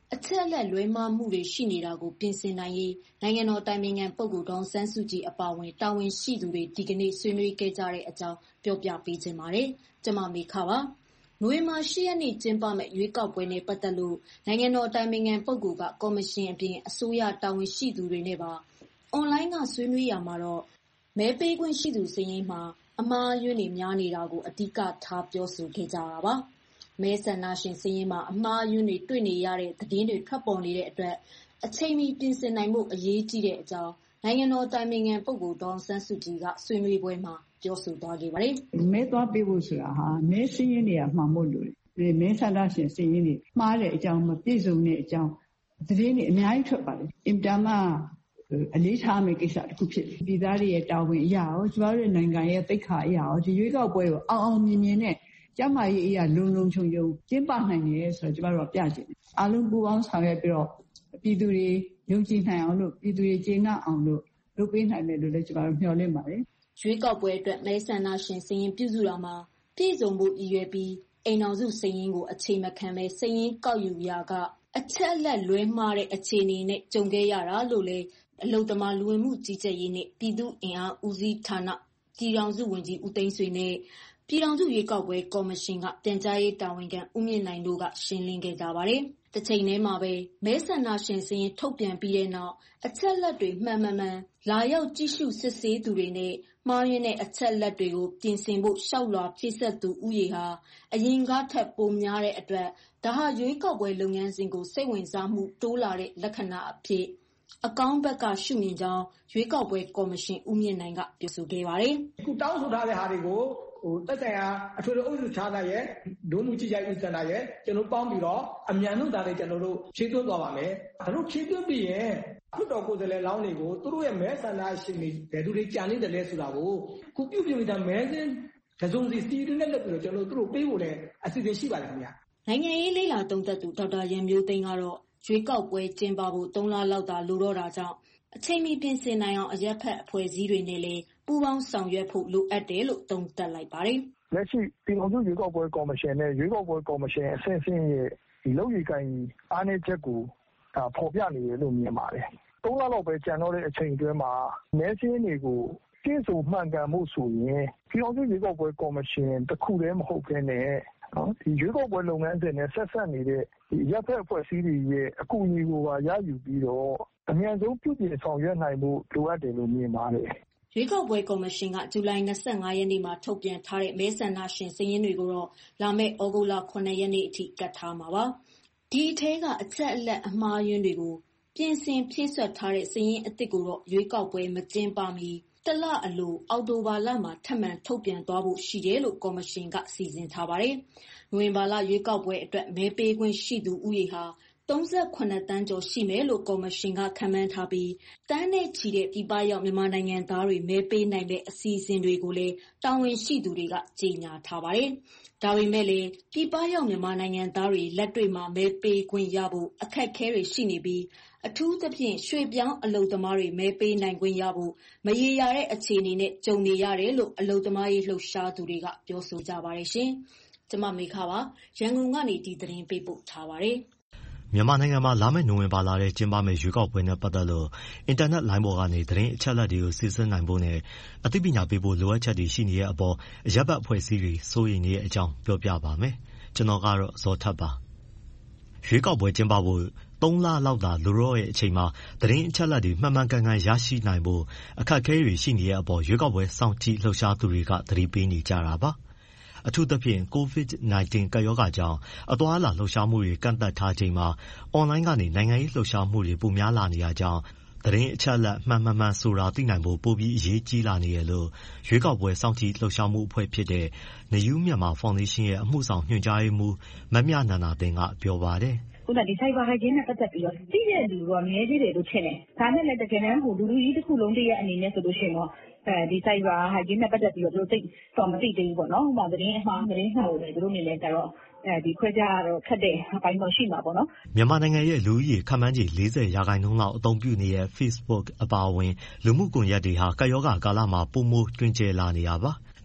အချက်အလက်လွဲမှားမှုတွေရှိနေတာကိုပြင်ဆင်နိုင်ရေးနိုင်ငံတော်တိုင်ပင်ခံပုဂ္ဂိုလ်ဒေါ်အောင်ဆန်းစုကြည်အပါအဝင်တာဝန်ရှိသူတွေဒီကနေ့ဆွေးနွေးခဲ့ကြတဲ့အကြောင်းပြောပြပေးခြင်းပါတယ်။ကျွန်မမေခပါ။နိုဝင်ဘာ၈ရက်နေ့ကျင်းပမယ့်ရွေးကောက်ပွဲနဲ့ပတ်သက်လို့နိုင်ငံတော်တိုင်ပင်ခံပုဂ္ဂိုလ်ကကော်မရှင်အပြင်အစိုးရတာဝန်ရှိသူတွေနဲ့ပါအွန်လိုင်းကဆွေးနွေးရမှာတော့မဲပေးခွင့်ရှိသူစာရင်းမှာအမှားအယွင်းတွေများနေတာကိုအဓိကထားပြောဆိုခဲ့ကြတာပါ။မဲဆန္ဒရှင်စာရင်းမှာအမှားအယွင်းတွေတွေ့နေရတဲ့သတင်းတွေထွက်ပေါ်နေတဲ့အတွက်အချိန်မီပြင်ဆင်နိုင်မှုအရေးကြီးတဲ့အကြောင်းနိုင်ငံတော်တိုင်ပင်ခံပုဂ္ဂိုလ်ဒေါ်အောင်ဆန်းစုကြည်ကဆွေးနွေးပွဲမှာပြောဆိုသွားခဲ့ပါတယ်။မဲသွားပေးဖို့ဆိုတာဟာမဲစင်းရင်းတွေကမှန်ဖို့လိုတယ်။မဲဆန္ဒရှင်စင်းရင်းတွေမှားတဲ့အကြောင်းမပြည့်စုံတဲ့အကြောင်းသတင်းတွေအများကြီးထွက်ပါတယ်။အင်တာမအလေးထားမယ့်ကိစ္စတစ်ခုဖြစ်တယ်။ပြည်သားတွေရဲ့တာဝန်အရာရောကျမတို့ရဲ့နိုင်ငံရဲ့သိက္ခာအရာရောဒီရွေးကောက်ပွဲကိုအောင်အောင်မြင်မြင်နဲ့ကျမကြီးအရာလုံလုံခြုံခြုံကျင်းပနိုင်တယ်ဆိုတော့ကျမတို့ကပြချင်တယ်။အားလုံးပူးပေါင်းဆောင်ရွက်ပြီးတော့ပြည်သူတွေယုံကြည်နိုင်အောင်လို့ပြည်သူတွေကျေနပ်အောင်လို့လုပ်ပေးနိုင်မယ်လို့လည်းကျမတို့မျှော်လင့်ပါတယ်။ရွေးကောက်ပွဲအတွက်မဲဆန္ဒရှင်စာရင်းပြုစုတာမှာပြည်စုံမှုရည်ရွယ်ပြီးအိမ်တော်စုစာရင်းကိုအချိန်မခံပဲစာရင်းကောက်ယူရာကအချက်အလက်လွဲမှားတဲ့အခြေအနေနဲ့ကြုံခဲ့ရတာလို့လည်းအလုံသမာလူဝင်မှုကြီးကြပ်ရေးနဲ့ပြည်သူ့အင်အားဦးစီးဌာနပြည်ထောင်စုဝန်ကြီးဦးသိန်းဆွေနဲ့ပြည်ထောင်စုရွေးကောက်ပွဲကော်မရှင်ကပြန်ကြားရေးတာဝန်ခံဦးမြင့်နိုင်တို့ကရှင်းလင်းခဲ့ကြပါတယ်။တစ်ချိန်တည်းမှာပဲမဲဆန္ဒရှင်စာရင်းထုတ်ပြန်ပြီးတဲ့နောက်အချက်လက်တွေမှန်မှန်မှန်လာရောက်ကြည့်ရှုစစ်ဆေးသူတွေနဲ့မှားယွင်းတဲ့အချက်လက်တွေကိုပြင်ဆင်ဖို့ရှောက်လွှာဖြည့်ဆက်သူဥယေဟာအရင်ကထက်ပိုများတဲ့အတွက်ဒါဟာရွေးကောက်ပွဲလုပ်ငန်းစဉ်ကိုစိတ်ဝင်စားမှုတိုးလာတဲ့လက္ခဏာအဖြစ်အကောင်းဘက်ကရှုမြင်ကြောင်းရွေးကောက်ပွဲကော်မရှင်ဦးမြင့်နိုင်ကပြောဆိုခဲ့ပါတယ်။အခုတောင်းဆိုထားတဲ့ဟာတွေကိုဟိုတက်ဆိုင်ရာအထွေထွေအုပ်စုဌာနရဲ့ဒုမှုကြီးကြပ်ရေးစင်တာရဲ့ကျွန်တော်ပေါင်းပြီးတော့အမြန်ဆုံးဒါတွေကျွန်တော်တို့ဖြည့်သွင်းသွားပါမယ်။ဒါတို့ဖြည့်သွင်းပြီးရင်ခုတော်ကိုယ်စားလှယ်လောင်းတွေကိုသူတို့ရဲ့မဲဆန္ဒရှင်တွေဘယ်သူတွေကြံနေတယ်လဲဆိုတာကိုခုပြုပြုနေတာမဲစင်းတစုံစီစီတူနဲ့လက်ပြီးတော့ကျွန်တော်တို့ပေးဖို့လည်းအစီအစဉ်ရှိပါတယ်ခင်ဗျာ။နိုင်ငံရေးလေးလာသုံးသက်သူဒေါက်တာရန်မျိုးသိန်းကတော့ရွေးကောက်ပွဲကျင်းပဖို့သုံးလလောက်သာလိုတော့တာကြောင့်အချိန်မီပြင်ဆင်နိုင်အောင်အရက်ဖက်အဖွဲ့အစည်းတွေနဲ့လည်းပူးပေါင်းဆောင်ရွက်ဖို့လိုအပ်တယ်လို့သုံးသပ်လိုက်ပါတယ်။လက်ရှိပြည်ထောင်စုရွေးကောက်ပွဲကော်မရှင်နဲ့ရွေးကောက်ပွဲကော်မရှင်အဆင့်ဆင့်ရဲ့ဒီလုပ်ရည်ကိုင်အားနည်းချက်ကိုဒါဖော်ပြနေတယ်လို့မြင်ပါတယ်။သုံးလလောက်ပဲကြံတော့တဲ့အချိန်အတွင်းမှာမဲစင်းတွေကိုပြည့်စုံမှန်ကန်မှုဆိုရင်ပြည်ထောင်စုရွေးကောက်ပွဲကော်မရှင်တစ်ခုတည်းမဟုတ်ဘဲနဲ့နော်ဒီရွေးကောက်ပွဲလုပ်ငန်းစဉ်နဲ့ဆက်ဆက်နေတဲ့ဒီရပ်ဖက်အဖွဲ့အစည်းတွေရဲ့အကူအညီကိုပါရယူပြီးတော့အမြန်ဆုံးပြုပြင်ဆောင်ရွက်နိုင်မှုလိုအပ်တယ်လို့မြင်ပါတယ်။ရွေးကောက်ပွဲကော်မရှင်ကဇူလိုင်၂၅ရက်နေ့မှာထုတ်ပြန်ထားတဲ့မဲဆန္ဒရှင်စာရင်းတွေကိုတော့လာမယ့်ဩဂုတ်လခုနှစ်ရက်နေ့အထိကတ်ထားမှာပါ။ဒီအထဲကအချက်အလက်အမှားယွင်းတွေကိုပြင်ဆင်ဖြည့်ဆွတ်ထားတဲ့စာရင်းအသစ်ကိုတော့ရွေးကောက်ပွဲမကျင်းပမီတလအလိုအောက်တိုဘာလမှာထပ်မံထုတ်ပြန်သွားဖို့ရှိတယ်လို့ကော်မရှင်ကစီစဉ်ထားပါတယ်။နိုဝင်ဘာလရွေးကောက်ပွဲအတွက်မဲပေးခွင့်ရှိသူဥယေဟာသုံးဆခုနှစ်တန်းကျော်ရှိမယ်လို့ကော်မရှင်ကခန့်မှန်းထားပြီးတန်းနဲ့ချီတဲ့ပြည်ပရောက်မြန်မာနိုင်ငံသားတွေမဲပေးနိုင်တဲ့အစီအစဉ်တွေကိုလည်းတာဝန်ရှိသူတွေကကြေညာထားပါတယ်။ဒါပေမဲ့လည်းပြည်ပရောက်မြန်မာနိုင်ငံသားတွေလက်တွေ့မှာမဲပေးခွင့်ရဖို့အခက်အခဲတွေရှိနေပြီးအထူးသဖြင့်ရွှေပြောင်းအလုပ်သမားတွေမဲပေးနိုင်ခွင့်ရဖို့မရေရာတဲ့အခြေအနေနဲ့ကြုံနေရတယ်လို့အလုပ်သမားရေးလှုပ်ရှားသူတွေကပြောဆိုကြပါတယ်ရှင်။ကျွန်မမေခပါရန်ကုန်ကနေဒီသတင်းပေးပို့ထားပါတယ်။မြန်မာနိုင်ငံမှာလာမယ့်နိုဝင်ဘာလထဲကျင်းပမယ့်ရွေးကောက်ပွဲနဲ့ပတ်သက်လို့အင်တာနက်လိုင်းပေါ်ကနေသတင်းအချက်အလက်တွေကိုစစ်ဆေးနိုင်ဖို့နဲ့အသိပညာပေးဖို့လိုအပ်ချက်တွေရှိနေတဲ့အပေါ်အရပ်ဘက်အဖွဲ့အစည်းတွေစိုးရိမ်နေတဲ့အကြောင်းပြောပြပါမယ်။ကျွန်တော်ကတော့ဇော်ထက်ပါ။ရွေးကောက်ပွဲကျင်းပဖို့သုံးလလောက်သာလိုတော့တဲ့အချိန်မှာသတင်းအချက်အလက်တွေမှန်မှန်ကန်ကန်ရရှိနိုင်ဖို့အခက်အခဲတွေရှိနေတဲ့အပေါ်ရွေးကောက်ပွဲစောင့်ကြည့်လှုပ်ရှားသူတွေကသတိပေးနေကြတာပါ။အထူးသဖြင့် ကိုဗစ် ၁၉ ကပ်ရောဂါကြောင့်အသွားအလာလှုပ်ရှားမှုတွေကန့်သတ်ထားချိန်မှာအွန်လိုင်းကနေနိုင်ငံရေးလှုပ်ရှားမှုတွေပိုများလာနေရကြောင်းသတင်းအချက်အလက်မှန်မှန်မှန်ဆိုတာသိနိုင်ဖို့ပိုပြီးအရေးကြီးလာနေရလို့ရွေးကောက်ပွဲစောင့်ကြည့်လှုပ်ရှားမှုအဖွဲ့ဖြစ်တဲ့ နယူးမြန်မာဖောင်ဒေးရှင်းရဲ့အမှုဆောင်ညွှန်ကြားရေးမှူးမမြနန္ဒာသင်းကပြောပါတယ်။ခုနဒီ cyber hygiene နဲ့ပတ်သက်ပြီးတော့သိတဲ့လူကနည်းသေးတယ်လို့ထင်တယ်။ဒါနဲ့လည်းတကယ်တမ်းကိုလူလူကြီးတစ်ခုလုံးတည်းရဲ့အနေနဲ့ဆိုလို့ရှိရင်တော့အဲဒီ cyber hygiene နဲ့ပတ်သက်ပြီးတော့သူတို့သိတော့မသိသေးဘူးပေါ့နော်။ဟိုမှာသတင်းအမှားသတင်းမှန်လို့လည်းသူတို့အနေနဲ့ကြတော့အဲဒီခွဲခြားရတော့ခက်တဲ့အပိုင်းတော့ရှိမှာပေါ့နော်။မြန်မာနိုင်ငံရဲ့လူဦးရေခန့်မှန်းခြေ၄၀ရာခိုင်နှုန်းလောက်အသုံးပြုနေတဲ့ Facebook အပါအဝင်လူမှုကွန်ရက်တွေဟာကပ်ရောဂါကာလမှာပိုမိုတွင်ကျယ်လာနေတာပါ။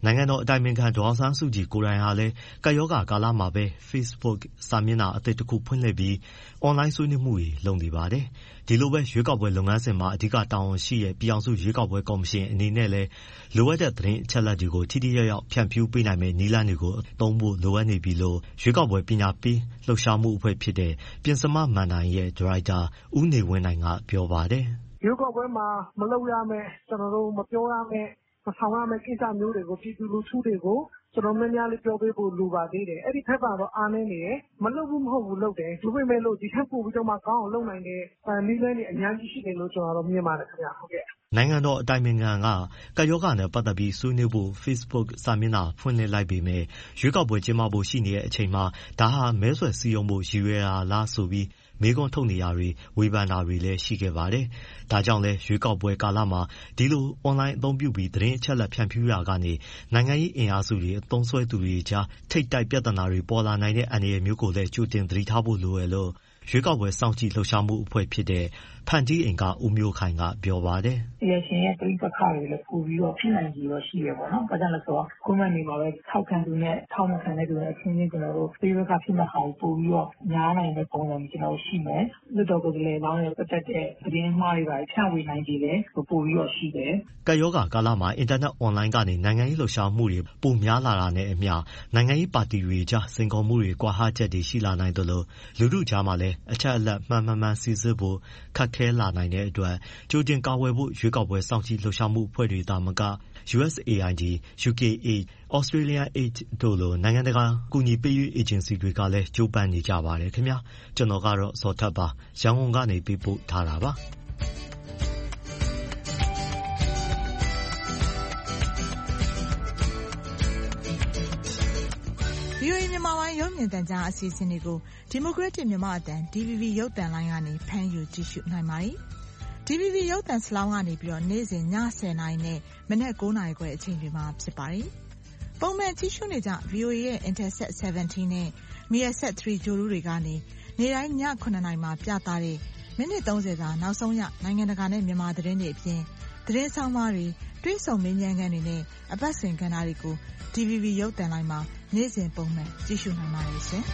နိုင်ငံတော်အတိုင်ပင်ခံဒေါ်အောင်ဆန်းစုကြည်ကိုယ်တိုင်ဟာလည်းကပ်ရောဂါကာလမှာပဲ Facebook စာမျက်နှာအသစ်တစ်ခုဖွင့်လှစ်ပြီး online ဆွေးနွေးမှုတွေလုပ်နေပါတယ်။ဒီလိုပဲရွေးကောက်ပွဲလုပ်ငန်းစဉ်မှာအဓိကတာဝန်ရှိတဲ့ပြည်ထောင်စုရွေးကောက်ပွဲကော်မရှင်အနေနဲ့လည်းလိုအပ်တဲ့သတင်းအချက်အလက်တွေကိုထိထိရောက်ရောက်ဖြန့်ဖြူးပေးနိုင်မယ့်နည်းလမ်းတွေကိုသုံးဖို့လိုအပ်နေပြီလို့ရွေးကောက်ပွဲပညာပေးလှုပ်ရှားမှုအဖွဲ့ဖြစ်တဲ့ပြင်စမမန်နိုင်ရဲ့ဒါရိုက်တာဦးနေဝင်းနိုင်ကပြောပါတယ်။ရွေးကောက်ပွဲမှာမလုပ်ရမယ့်ကျွန်တော်တို့မပြောရမယ့်မဆောင်ရမယ့်ကိစ္စမျိုးတွေကိုပြည်သူလူထုတွေကိုကျွန်တော်များများလေးပြောပေးဖို့လိုပါသေးတယ်။အဲ့ဒီထက်ကတော့အားနည်းနေတယ်။မလုပ်ဘူးမဟုတ်ဘူးလုပ်တယ်။လုပ်ပေမဲ့လို့ဒီထက်ပိုပြီးတော့မှကောင်းအောင်လုပ်နိုင်တဲ့နည်းလမ်းတွေအများကြီးရှိတယ်လို့ကျွန်တော်တို့မြင်ပါတယ်ခင်ဗျာ။ဟုတ်ကဲ့။နိုင်ငံတော်အတိုင်ပင်ခံကကပ်ရောဂါနဲ့ပတ်သက်ပြီးဆွေးနွေးဖို့ Facebook စာမျက်နှာဖွင့်လှစ်လိုက်ပေမဲ့ရွေးကောက်ပွဲကျင်းပဖို့ရှိနေတဲ့အချိန်မှာဒါဟာမဲဆွယ်စည်းရုံးဖို့ရည်ရွယ်တာလားဆိုပြီးမေးခွန်းထုတ်နေရတွေဝေဖန်တာတွေလည်းရှိခဲ့ပါတယ်။ဒါကြောင့်လဲရွေးကောက်ပွဲကာလမှာဒီလို online အသုံးပြုပြီးသတင်းအချက်အလက်ဖြန့်ဖြူးတာကနေနိုင်ငံရေးအင်အားစုတွေအသုံးဆွဲသူတွေကြားထိပ်တိုက်ပြဿနာတွေပေါ်လာနိုင်တဲ့အန္တရာယ်မျိုးကိုလည်းကြိုတင်သတိထားဖို့လိုရလို့ရွေးကောက်ပွဲစောင့်ကြည့်လှုပ်ရှားမှုအဖွဲ့ဖြစ်တဲ့ဖန်တီးအင်ကဦးမျိုးခိုင်ကပြောပါတယ်။ဒီရှင်ရဲ့ပြိပခါတွေလည်းပို့ပြီးတော့ဖြစ်နိုင်ကြီးတော့ရှိရပေါ့နော်။ဘာကြောင့်လဲဆိုတော့ကွန်မန့်တွေမှာပဲထောက်ခံသူနဲ့ထောက်မခံတဲ့သူနဲ့အချင်းချင်းကျွန်တော်တို့ပြိပခါဖြစ်တဲ့ဟာကိုပို့ပြီးတော့ညားနိုင်တဲ့ပုံစံကျွန်တော်ရှိမယ်။လွတ်တော်ကိုယ်စားလှယ်လောင်းရဲ့ပတ်သက်တဲ့သတင်းမှားတွေပါဖြန့်ဝေနိုင်ကြတယ်ပို့ပြီးတော့ရှိတယ်။ကပ်ရောဂါကာလမှာအင်တာနက်အွန်လိုင်းကနေနိုင်ငံရေးလှုပ်ရှားမှုတွေပိုများလာတာနဲ့အမျှနိုင်ငံရေးပါတီတွေကြားစိန်ခေါ်မှုတွေကွာဟချက်တွေရှိလာနိုင်တယ်လို့လူထုကြားမှာလည်းအချက်အလက်မှန်မှန်မှန်စီစစ်ဖို့ခက်ခဲလာနိုင်တဲ့အတွက်ကြိုတင်ကာကွယ်ဖို့ရွေးကောက်ပွဲစောင့်ကြည့်လှုပ်ရှားမှုအဖွဲ့တွေသာမက U S A I D, U K Aid, Australia Aid တို့လိုနိုင်ငံတကာကူညီပေးရေးအေဂျင်စီတွေကလည်းကြိုးပမ်းနေကြပါတယ်ခင်ဗျာကျွန်တော်ကတော့ဇော်ထက်ပါရန်ကုန်ကနေပေးပို့ထားတာပါဗီအိုအေမြန်မာပိုင်းရုပ်မြင်သံကြားအစီအစဉ်တွေကိုဒီမိုကရက်တစ်မြန်မာအသံ D V B ရုပ်သံလိုင်းကနေဖမ်းယူကြည့်ရှုနိုင်ပါတယ်။ D V B ရုပ်သံစလောင်းကနေပြီးတော့နေ့စဉ်ညဆယ်နာရီနဲ့မနက်ကိုးနာရီခွဲအချိန်တွေမှာဖြစ်ပါတယ်။ပုံမှန်ကြည့်ရှုနေကြ ဗီအိုအေရဲ့ Intelsat ဆယ်ဗန်တီးနဲ့ Measat သုံးဂြိုလ်တုတွေကနေနေ့တိုင်းညခုနှစ်နာရီမှာပြသတဲ့မိနစ်သုံးဆယ်စာနောက်ဆုံးရနိုင်ငံတကာနဲ့မြန်မာသတင်းတွေအပြင်သတင်းဆောင်မတွေတွဲဆုံမေးမြန်းခန်းတွေနဲ့အပတ်စဉ်ကဏ္ဍတွေကို D V B ရုပ်သံလိုင်းမှာနေ့စဉ်ပုံမှန်ကြည့်ရှုနိုင်ပါတယ်ရှင်။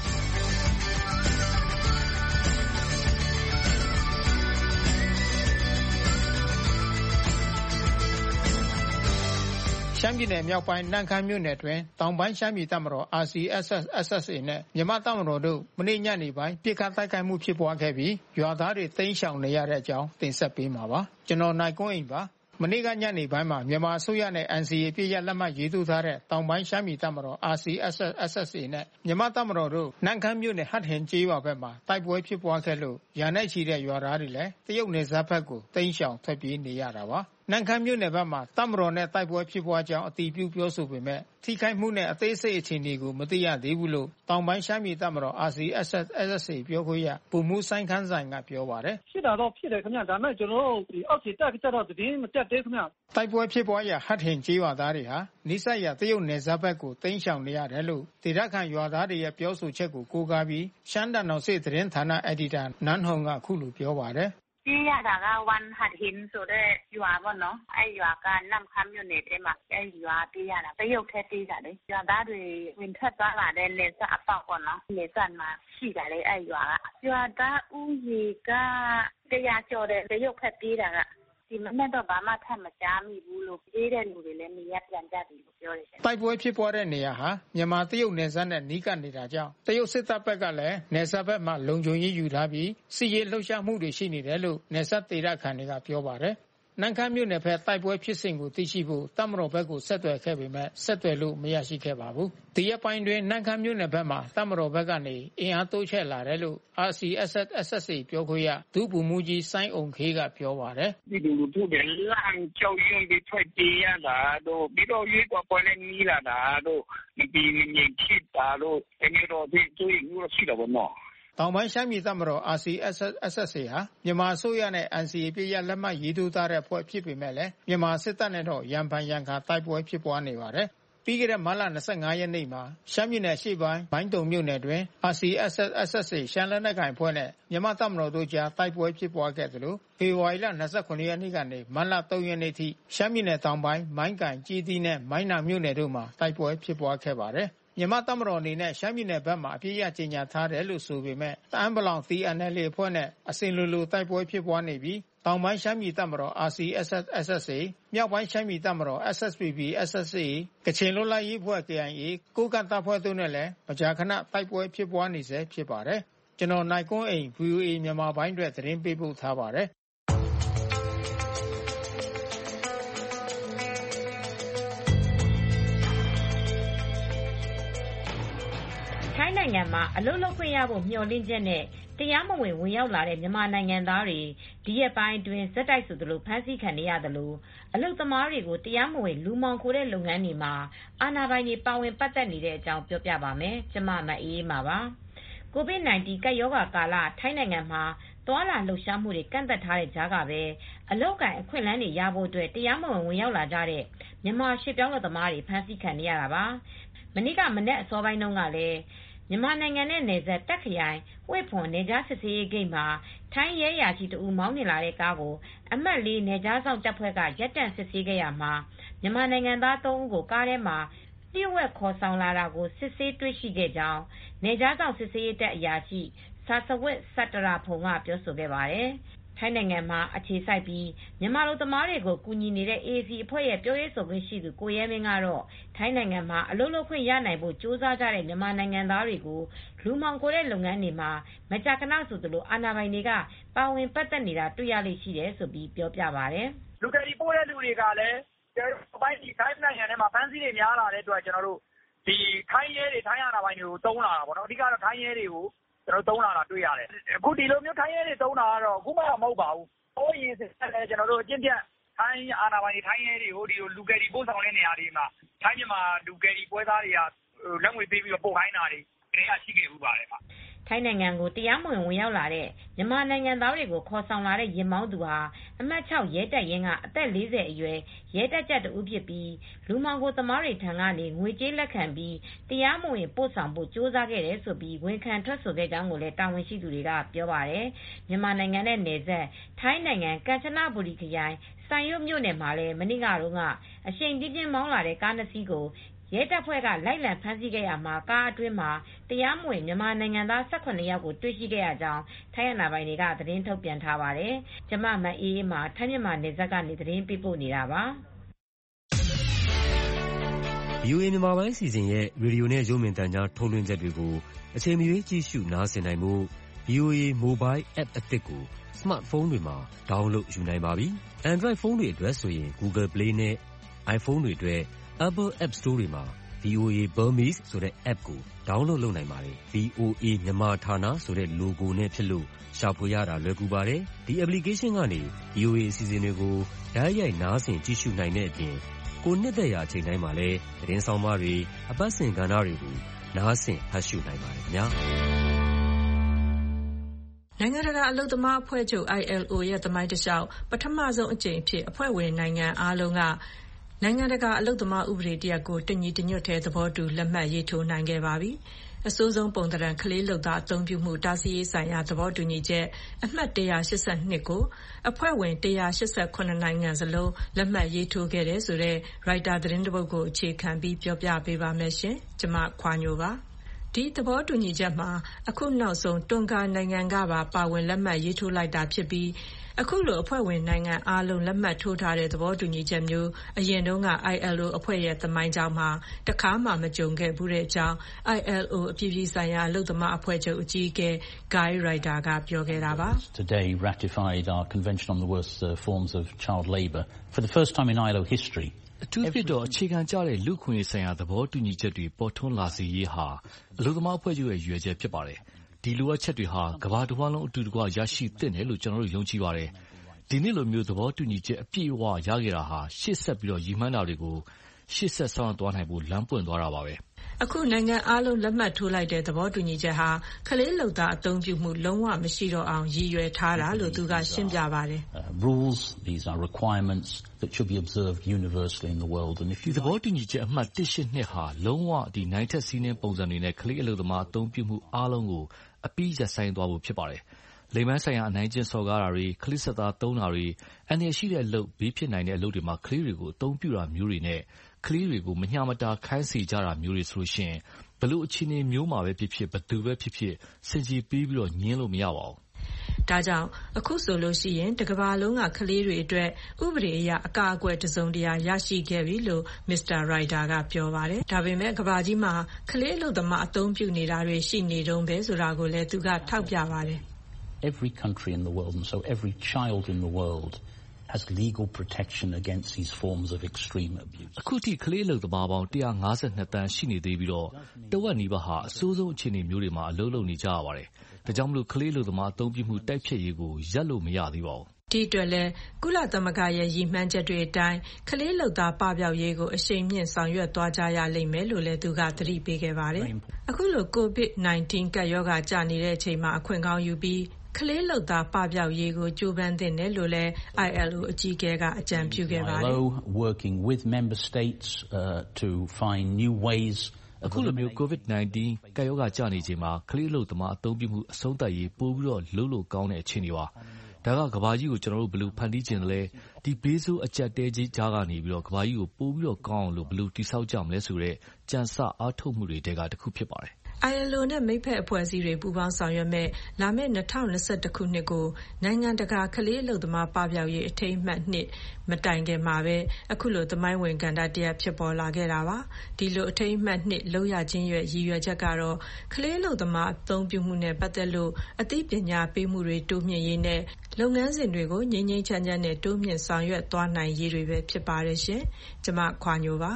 ရှမ်းပြည်နယ်မြောက်ပိုင်းနန့်ခမ်းမြို့နယ်တွင်တောင်ပိုင်းရှမ်းပြည်တပ်မတော် R C S S S S A နဲ့မြန်မာတပ်မတော်တို့မနေ့ညနေပိုင်းပစ်ခတ်တိုက်ခိုက်မှုဖြစ်ပွားခဲ့ပြီးရွာသားတွေတိမ်းရှောင်နေရတဲ့အကြောင်းတင်ဆက်ပေးမှာပါ။ကျွန်တော်နိုင်ကွန်းအိမ်ပါ။မနေ့ကညနေပိုင်းမှာမြန်မာအစိုးရနဲ့ N C A ပြည့်ရလက်မှတ်ရေးထိုးထားတဲ့တောင်ပိုင်းရှမ်းပြည်တပ်မတော် R C S S S S A နဲ့မြန်မာတပ်မတော်တို့နန့်ခမ်းမြို့နယ်ဟတ်ဟင်ကျေးရွာဘက်မှာတိုက်ပွဲဖြစ်ပွားခဲ့လို့ရာနဲ့ချီတဲ့ရွာသားတွေလည်းတရုတ်နယ်စပ်ဘက်ကိုတိမ်းရှောင်ထွက်ပြေးနေရတာပါ။နန့်ခမ်းမြို့နယ်ဘက်မှာတပ်မတော်နဲ့တိုက်ပွဲဖြစ်ပွားကြောင်းအတည်ပြုပြောဆိုပေမဲ့ထိခိုက်မှုနဲ့အသေးစိတ်အခြေအနေကိုမသိရသေးဘူးလို့တောင်ပိုင်းရှမ်းပြည်တပ်မတော် R C S S S S A ပြောခွင့်ရဗိုလ်မှူးစိုင်းခမ်းဆိုင်ကပြောပါတယ်။ဖြစ်တာတော့ဖြစ်တယ်ခင်ဗျာဒါပေမဲ့ကျွန်တော်တို့ဒီအောက်ခြေတက်ကြတော့သတင်းမတက်သေးခင်ဗျာတိုက်ပွဲဖြစ်ပွားရာဟတ်ဟင်ကျေးရွာသားတွေဟာနိစ္စရတရုတ်နယ်စပ်ဘက်ကိုတိမ်းရှောင်နေရတယ်လို့ဒေသခံရွာသားတွေရဲ့ပြောဆိုချက်ကိုကိုးကားပြီးရှမ်းတန်တော်စစ်သတင်းဌာနအယ်ဒီတာနန်းဟုံကအခုလိုပြောပါတယ်ပြေးရတာကวันหัดหินဆိုတဲ့ရွာပေါ့နော်အဲရွာကနမ်ခမ်းမြို့နယ်ထဲမှာအဲရွာပြေးရတာတရုတ်ထဲပြေးတာလေရွာသားတွေဝင်ထွက်သွားလာတဲ့နေဆက်အပေါက်ပေါ့နော်နေဆက်မှာရှိတာလေအဲရွာကရွာသားဦးရေကတရားကျော်တဲ့တရုတ်ဖက်ပြေးတာကဒီမနေ့တော့ဘာမှထပ်မကြားမိဘူးလို့ပြေးတဲ့လူတွေလည်းနေရပြန်ကြတယ်လို့ပြောတယ်ရှင်တိုက်ပွဲဖြစ်ပွားတဲ့နေရာဟာမြန်မာတရုတ်နယ်စပ်နဲ့နီးကပ်နေတာကြောင့်တရုတ်စစ်တပ်ဘက်ကလည်းနယ်စပ်ဘက်မှာလုံခြုံရေးယူထားပြီးစစ်ရေးလှုပ်ရှားမှုတွေရှိနေတယ်လို့နယ်စပ်ဒေသခံတွေကပြောပါတယ်နန့်ခမ်းမြို့နယ်ဘက်တိုက်ပွဲဖြစ်စဉ်ကိုသိရှိဖို့တပ်မတော်ဘက်ကိုဆက်သွယ်ခဲ့ပေမဲ့ဆက်သွယ်လို့မရရှိခဲ့ပါဘူး။ဒီရက်ပိုင်းတွင်နန့်ခမ်းမြို့နယ်ဘက်မှာတပ်မတော်ဘက်ကနေအင်အားတိုးချဲ့လာတယ်လို့ R C S S S S A ပြောခွင့်ရဒုဗိုလ်မှူးကြီးစိုင်းအောင်ခေးကပြောပါတယ်။ဒီလိုတို့တယ်လမ်းကြောက်ရွံ့ပြီးထွက်ပြေးရတာတို့ပြီးတော့ရွေးကောက်ပွဲနဲ့နီးလာတာတို့မပြီးငြိမ်ဖြစ်တာတို့အမျိုးတော်ဒီတို့ရရှိတော့ဘောနော်တောင်ပိုင်းရှမ်းပြည်တပ်မတော် R C S S S S A ဟာမြန်မာအစိုးရနဲ့ N C A ပြည့်ရလက်မှတ်ရေးထိုးထားတဲ့ဖွဲ့ဖြစ်ပေမဲ့လည်းမြန်မာစစ်တပ်နဲ့တော့ရန်ဖန်ရန်ခါတိုက်ပွဲဖြစ်ပွားနေပါတယ်ပြီးခဲ့တဲ့မတ်လ၂၅ရက်နေ့မှာရှမ်းပြည်နယ်အရှေ့ပိုင်းမိုင်းတုံမြို့နယ်တွင် အာစီ အက်စ် အက်စ် အက်စ် ရှမ်းလက်နက်ကိုင်အဖွဲ့နဲ့မြန်မာတပ်မတော်တို့ကြားတိုက်ပွဲဖြစ်ပွားခဲ့သလိုဖေဖော်ဝါရီလ၂၇ရက်နေ့ကနေမတ်လ၃ရက်နေ့ထိရှမ်းပြည်နယ်တောင်ပိုင်းမိုင်းကိုင်ကြီးသီးနဲ့မိုင်းနာမြို့နယ်တို့မှာတိုက်ပွဲဖြစ်ပွားခဲ့ပါတယ်။မြန်မာတပ်မတော်အနေနဲ့ရှမ်းပြည်နယ်ဘက်မှာအပြည့်အစုံကြေညာထားတယ်လို့ဆိုပေမဲ့တအန်းပလောင် တီ အန် အယ်လ် အေ အဖွဲ့နဲ့အစဉ်လိုလိုတိုက်ပွဲဖြစ်ပွားနေပြီးတောင်ပိုင်းရှမ်းပြည်တပ်မတော် အာ စီ အက်စ် အက်စ် အက်စ် အေ မြောက်ပိုင်းရှမ်းပြည်တပ်မတော် အက်စ် အက်စ် ပီ ပီ အက်စ် အက်စ် အေ ကချင်လွတ်လပ်ရေးအဖွဲ့ ကေ အိုင် အေ ကိုးကန့်တပ်ဖွဲ့တို့နဲ့လည်းမကြာခဏတိုက်ပွဲဖြစ်ပွားနေဆဲဖြစ်ပါတယ်။ကျွန်တော်နိုင်ကွန်းအိန် ဗွီအိုအေမြန်မာပိုင်းအတွက်သတင်းပေးပို့ထားပါတယ်။ထိုင်းနိုင်ငံမှာအလုပ်လုပ်ခွင့်ရဖို့မျှော်လင့်ချက်နဲ့တရားမဝင်ဝင်ရောက်လာတဲ့မြန်မာနိုင်ငံသားတွေဒီရက်ပိုင်းအတွင်းဆက်တိုက်ဆိုသလိုဖမ်းဆီးခံနေရသလိုအလုပ်သမားတွေကိုတရားမဝင်လူမှောင်ခိုတဲ့လုပ်ငန်းတွေမှာအာဏာပိုင်တွေပါဝင်ပတ်သက်နေတဲ့အကြောင်းပြောပြပါမယ်။ကျမမအေးအေးမာပါ။ ကိုဗစ် ၁၉ ကပ်ရောဂါကာလထိုင်းနိုင်ငံမှာသွာလာလှုပ်ရှားမှုတွေကန့်သတ်ထားတဲ့ကြားကပဲအလုပ်အကိုင်အခွင့်အလမ်းတွေရဖို့အတွက်တရားမဝင်ဝင်ရောက်လာကြတဲ့မြန်မာရွှေ့ပြောင်းအလုပ်သမားတွေဖမ်းဆီးခံနေရတာပါ။မနေ့ကမနက်အစောပိုင်းတုန်းကလည်းမြန်မာနိုင်ငံနဲ့နယ်စပ်တာ့ခ်ခရိုင်ဟွေ့ဖွန်နယ်ခြားစစ်ဆေးရေးဂိတ်မှာထိုင်းရဲအရာရှိတဦးမောင်းနှင်လာတဲ့ကားကိုအမှတ် လေးနယ်ခြားစောင့်တပ်ဖွဲ့ကရပ်တန့်စစ်ဆေးခဲ့ရာမှာမြန်မာနိုင်ငံသားသုံးဦးကိုကားထဲမှာလျှို့ဝှက်ခေါ်ဆောင်လာတာကိုစစ်ဆေးတွေ့ရှိခဲ့ကြောင်းနယ်ခြားစောင့်စစ်ဆေးရေးတပ်အရာရှိ ဆာစဝစ် စတရာဖုန်ကပြောဆိုခဲ့ပါတယ်။ထိုင်းနိုင်ငံမှာအခြေစိုက်ပြီးမြန်မာအလုပ်သမားတွေကိုကူညီနေတဲ့ အေ အေ စီ အဖွဲ့ရဲ့ပြောရေးဆိုခွင့်ရှိသူကိုရဲမင်းကတော့ထိုင်းနိုင်ငံမှာအလုပ်လုပ်ခွင့်ရနိုင်ဖို့ကြိုးစားကြတဲ့မြန်မာနိုင်ငံသားတွေကိုလူမှောင်ခိုတဲ့လုပ်ငန်းတွေမှာမကြာခဏဆိုသလိုအာဏာပိုင်တွေကပါဝင်ပတ်သက်နေတာတွေ့ရလေ့ရှိတယ်လို့ပြောပြပါတယ်။ "လူကယ်ရီပို့တဲ့လူတွေကလည်းထိုင်းနိုင်ငံထဲမှာဖမ်းဆီးတွေများလာတဲ့အတွက်ထိုင်းရဲတွေထိုင်းအာဏာပိုင်တွေကိုသုံးလာတာပေါ့နော်။အဓိကတော့ထိုင်းရဲတွေကိုသုံးလာတာတွေ့ရတယ်။အခုဒီလိုမျိုးထိုင်းရဲတွေသုံးတာကတော့အခုမှတော့မဟုတ်ပါဘူး။ဟိုးအရင်ကလည်းအကျင့်ပြတ်ထိုင်းအာဏာပိုင်တွေထိုင်းရဲတွေကိုလူကယ်ရီပို့ဆောင်တဲ့နေရာတွေမှာထိုင်းမြန်မာလူကယ်ရီပွဲစားတွေကလက်ငွေပေးပြီးပို့ခိုင်းတာတွေရှိခဲ့ဘူးပါတယ်။ " ထိုင်းနိုင်ငံကိုတရားမဝင်ဝင်ရောက်လာတဲ့မြန်မာနိုင်ငံသားတွေကိုခေါ်ဆောင်လာတဲ့ယာဉ်မောင်းသူဟာအမှတ် ၆ ရဲတပ်ရင်းကအသက် ၄၀ အရွယ်ရဲတပ်ကြပ်တဦးဖြစ်ပြီးလူမှောင်ခိုသမားတွေထံကနေငွေကြေးလက်ခံပြီးတရားမဝင်ပို့ဆောင်ဖို့ကြိုးစားခဲ့တယ်လို့ဝန်ခံထွက်ဆိုခဲ့ကြောင်းလည်းတာဝန်ရှိသူတွေကပြောပါတယ်။မြန်မာနိုင်ငံနဲ့နယ်စပ်ထိုင်းနိုင်ငံကမ်ချနဘူရီခရိုင်စိုင်ရို့မြို့နယ်မှာလည်းမနေ့ကတုန်းကအရှိန်ပြင်းပြင်းမောင်းလာတဲ့ကားနှစ်စီးကိုရဲတပ်ဖွဲ့ကလိုက်လံဖမ်းဆီးခဲ့ရာမှာကားအတွင်းမှာတရားမဝင်မြန်မာနိုင်ငံသား ၁၇ ယောက်ကိုတွေ့ရှိခဲ့ရကြောင်းထိုင်းအာဏာပိုင်တွေကသတင်းထုတ်ပြန်ထားပါတယ်။ကျမမအေးအေးမာထိုင်းမြန်မာနယ်စပ်ကနေသတင်းပေးပို့နေတာပါ။ဗွီအိုအေမြန်မာပိုင်းအစီအစဉ်ရဲ့ရေဒီယိုနဲ့ရုပ်မြင်သံကြားထုတ်လွှင့်ချက်တွေကိုအချိန်မရွေးကြည့်ရှုနားဆင်နိုင်ဖို့ ဗွီအိုအေ Mobile App အသစ်ကိုစမတ်ဖုန်းတွေမှာ download ယူနိုင်ပါပြီ။ Android ဖုန်းတွေအတွက်ဆိုရင် Google Play နဲ့ iPhone တွေအတွက် Apple App Store တွေမှာ ဗွီအိုအေ Burmese ဆိုတဲ့ app ကို download လုပ်နိုင်ပါတယ်။ ဗွီအိုအေမြန်မာဌာနဆိုတဲ့ logo နဲ့ဖြစ်လို့ရှာဖွေရတာလွယ်ကူပါတယ်။ ဒီ application ကနေ ဗွီအိုအေအစီအစဉ်တွေကိုတိုက်ရိုက်နားဆင်ကြည့်ရှုနိုင်တဲ့အပြင်ကိုယ်နှစ်သက်ရာအချိန်တိုင်းမှာလည်းသတင်းဆောင်မတွေအပတ်စဉ်ကဏ္ဍတွေကိုနားဆင်ဖတ်ရှုနိုင်ပါတယ်ခင်ဗျာ။နိုင်ငံတကာအလုပ်သမားအဖွဲ့ချုပ် အိုင် အယ်လ် အို ရဲ့သမိုင်းတလျှောက်ပထမဆုံးအကြိမ်အဖြစ်အဖွဲ့ဝင်နိုင်ငံအားလုံးကနိုင်ငံတကာအလုပ်သမားဥပဒေတရပ်ကိုတညီတညွတ်တည်းသဘောတူလက်မှတ်ရေးထိုးနိုင်ခဲ့ပါပြီ။အဆိုးဆုံးပုံသဏ္ဍာန်ကလေးလုပ်သားအသုံးပြုမှုတားဆီးရေးဆိုင်ရာသဘောတူညီချက်အမှတ်၁၈၂ကိုအဖွဲ့ဝင်၁၈၇နိုင်ငံစလုံးလက်မှတ်ရေးထိုးခဲ့တယ်ဆိုတဲ့ရိုက်တာသတင်းတစ်ပုဒ်ကိုအခြေခံပြီးပြောပြပေးပါမယ်ရှင်။ကျွန်မခွာညိုပါ။ဒီသဘောတူညီချက်မှာအခုနောက်ဆုံးတွန်ဂါနိုင်ငံကပါပါဝင်လက်မှတ်ရေးထိုးလိုက်တာဖြစ်ပြီးအခုလိုအဖွဲ့ဝင်နိုင်ငံအားလုံးလက်မှတ်ထိုးထားတဲ့သဘောတူညီချက်မျိုးအရင်တုန်းက အိုင် အယ်လ် အို အဖွဲ့ရဲ့သမိုင်းကြောင်းမှာတခါမှမကြုံခဲ့ဘူးတဲ့အကြောင်း အိုင် အယ်လ် အို အပြည်ပြည်ဆိုင်ရာအလုပ်သမားအဖွဲ့ချုပ်အကြီးအကဲ Guy Ryder ကပြောခဲ့တာပါ။ Today ratified our convention on the worst uh, forms of child labor for the first time in အိုင် အယ်လ် အို history. အထူးဖြစ်တော့အခြေခံကျတဲ့လူ့ခွင့်ရေးဆိုင်ရာသဘောတူညီချက်တွေပေါ်ထွန်းလာစေရေးဟာအလုပ်သမားအဖွဲ့ချုပ်ရဲ့ရည်ရွယ်ချက်ဖြစ်ပါတယ်။ဒီလိုအပ်ချက်တွေဟာကမ္ဘာတစ်ဝန်းလုံးအတူတကွရရှိသင့်တယ်လို့ကျွန်တော်တို့ယုံကြည်ပါတယ်။ဒီနေ့လိုမျိုးသဘောတူညီချက်အပြည့်အဝရခဲ့တာဟာရှေ့ဆက်ပြီးရည်မှန်းတာတွေကိုရှေ့ဆက်ဆောင်ရွက်သွားနိုင်ဖို့လမ်းပွင့်သွားတာပါပဲ။အခုနိုင်ငံအားလုံးလက်မှတ်ထိုးလိုက်တဲ့သဘောတူညီချက်ဟာကလေးလုပ်သားအသုံးပြုမှုလုံးဝမရှိတော့အောင်ရည်ရွယ်ထားတာလို့သူကရှင်းပြပါတယ်။ Rules, these are requirements that should be observed universally in the world. And if ဒီသဘောတူညီချက်အမှတ်တစ်ရှစ်နှစ်ဟာလုံးဝဒီနိုင်ထက်စီးနှင်းပုံစံတွေနဲ့ကလေးအလုပ်သမားအသုံးပြုမှုအားလုံးကိုအပြီးရပ်ဆိုင်းသွားဖို့ဖြစ်ပါတယ်။လိမ်ပိုင်းဆိုင်ရာအနိုင်ကျင့်စော်ကားတာတွေခလစ်ဆက်သားသုံးတာတွေအန္တရာယ်ရှိတဲ့အလုပ်ဘေးဖြစ်နိုင်တဲ့အလုပ်တွေမှာကလေးတွေကိုအသုံးပြုတာမျိုးတွေနဲ့ကလေးတွေကိုမညှာမတာခိုင်းစေကြတာမျိုးတွေဆိုလို့ရှိရင်ဘလို့အခြေအနေမျိုးမှာပဲဖြစ်ဖြစ်ဘသူပဲဖြစ်ဖြစ်စင်ကြီးပြီးပြီးတော့ညင်းလို့မရပါဘူးဒါကြောင့်အခုဆိုလို့ရှိရင်တကဘာလုံးကကလေးတွေအတွက်ဥပဒေအရအကာအကွယ်တစုံတရာရရှိခဲ့ပြီလို့မစ္စတာရိုက်တာကပြောပါတယ်ဒါပေမဲ့ကဘာကြီးမှာကလေးအလုပ်သမားအသုံးပြုနေတာတွေရှိနေတုန်းပဲဆိုတာကိုလည်းသူကထောက်ပြပါတယ် Every country in the world and so every child in the world has legal protection against these forms of extreme abuse. အခုထိကလေးအလုပ်သမားပေါင်းone hundred fifty-twoတန်းရှိနေသေးပြီးတော့တဝက်နီးပါးဟာအဆိုးဆုံးအခြေအနေမျိုးတွေမှာအလုပ်လုပ်နေကြရပါတယ်။ဒါကြောင့်မလို့ကလေးအလုပ်သမားအသုံးပြုမှုတိုက်ဖျက်ရေးကိုရပ်လို့မရသေးပါဘူး။ဒီအတွက်လည်းကုလသမဂ္ဂရဲ့ရည်မှန်းချက်တွေအတိုင်းကလေးလုပ်သားပပျောက်ရေးကိုအရှိန်မြင့်ဆောင်ရွက်သွားကြရလိမ့်မယ်လို့လည်းသူကသတိပေးခဲ့ပါတယ်။အခုလို ကိုဗစ်nineteen ကပ်ရောဂါကျနေတဲ့အချိန်မှာအခွင့်ကောင်းယူပြီးကလေးလုပ်သားပပျောက်ရေးကိုကြိုးပမ်းသင့်တယ်လို့လည်း I L O အကြီးအကဲကအကြံပြုခဲ့ပါတယ် I L O working with member states uh, to find new ways အခုလိုမျိုး ကိုဗစ်nineteen ကပ်ရောဂါကျနေချိန်မှာကလေးအလုပ်သမားအသုံးပြုမှုအဆုံးသတ်ရေးပိုပြီးတော့လှုပ်လို့ကောင်းတဲ့အခြေအနေပါဒါကကဘာကြီးကိုကျွန်တော်တို့ဘယ်လိုဖန်တီးခြင်းလဲဒီဘေးဆိုးအကြက်တဲကြီးကြားကနေပြီးတော့ကဘာကြီးကိုပိုပြီးတော့ကောင်းအောင်လို့ဘယ်လိုတိဆောက်ကြမလဲဆိုတဲ့ကြံစအားထုတ်မှုတွေတဲကတစ်ခုဖြစ်ပါတယ် I L O နဲ့မိတ်ဖက်အဖွဲ့အစည်းတွေပူးပေါင်းဆောင်ရွက်မဲ့လာမယ့်twenty twenty-oneခုနှစ်ကိုနိုင်ငံတကာကလေးအလုပ်သမားပပျောက်ရေးအထိမ်းအမှတ်နှစ်မတိုင်ခင်မှာပဲအခုလိုသမိုင်းဝင်ကဏ္ဍတရက်ဖြစ်ပေါ်လာခဲ့တာပါဒီလိုအထိမ်းအမှတ်နှစ်လောက်ရခြင်းရဲ့ရည်ရွယ်ချက်ကတော့ကလေးအလုပ်သမားအသုံးပြုမှုနဲ့ပတ်သက်လို့အသိပညာပေးမှုတွေတိုးမြင့်ရေးနဲ့လုပ်ငန်းစဉ်တွေကိုငြိမ်းငြိမ်းချမ်းချမ်းနဲ့တိုးမြင့်ဆောင်ရွက်သွားနိုင်ရေးတွေပဲဖြစ်ပါတယ်ရှင်ကျွန်မခွာညိုပါ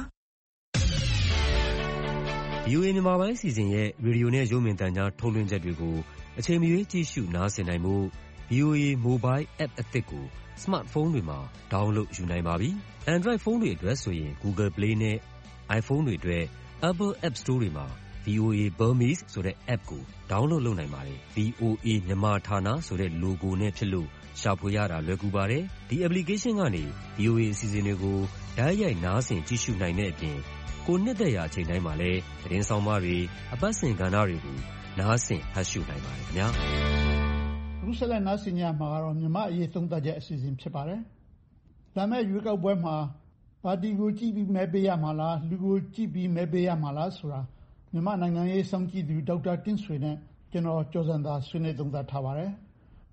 ဗီအိုအေ မြန်မာပိုင်းအစီအစဉ်ရဲ့ရေဒီယိုနဲ့ရုပ်မြင်သံကြားထုတ်လွှင့်ချက်တွေကိုအချိန်မရွေးကြည့်ရှုနားဆင်နိုင်ဖို့ ဗီအိုအေ Mobile App အသစ်ကို Smartphone တွေမှာ download ယူနိုင်ပါပြီ။ Android ဖုန်းတွေအတွက်ဆိုရင် Google Play နဲ့ iPhone တွေအတွက် Apple App Store တွေမှာ ဗီအိုအေ Burmese ဆိုတဲ့ app ကို download လုပ်နိုင်ပါတယ်။ ဗီအိုအေ မြန်မာဌာနဆိုတဲ့ logo နဲ့ဖြစ်လို့ရှာဖွေရတာလွယ်ကူပါတယ်။ဒီ application ကနေ ဗီအိုအေ အစီအစဉ်တွေကိုတိုက်ရိုက်နားဆင်ကြည့်ရှုနိုင်တဲ့အပြင်ကိုနှစ်သက်ရာအချိန်တိုင်းမှာလည်းသတင်းဆောင်မတွေအပတ်စဉ်ကဏ္ဍတွေကိုနားဆင်ဖတ်ရှုနိုင်ပါတယ်ခင်ဗျာအခုဆက်လက်နားဆင်ကြမှာကတော့မြမအရေးသုံးသပ်ချက်အစီအစဉ်ဖြစ်ပါတယ်။ဒါမဲ့ရွေးကောက်ပွဲမှာပါတီကိုကြည့်ပြီးမဲပေးရမှာလားလူကိုကြည့်ပြီးမဲပေးရမှာလားဆိုတာမြမနိုင်ငံရေးစောင့်ကြည့်သူဒေါက်တာတင့်ဆွေနဲ့ကျွန်တော်ကျော်စံသာဆွေးနွေးသုံးသပ်ထားပါတယ်။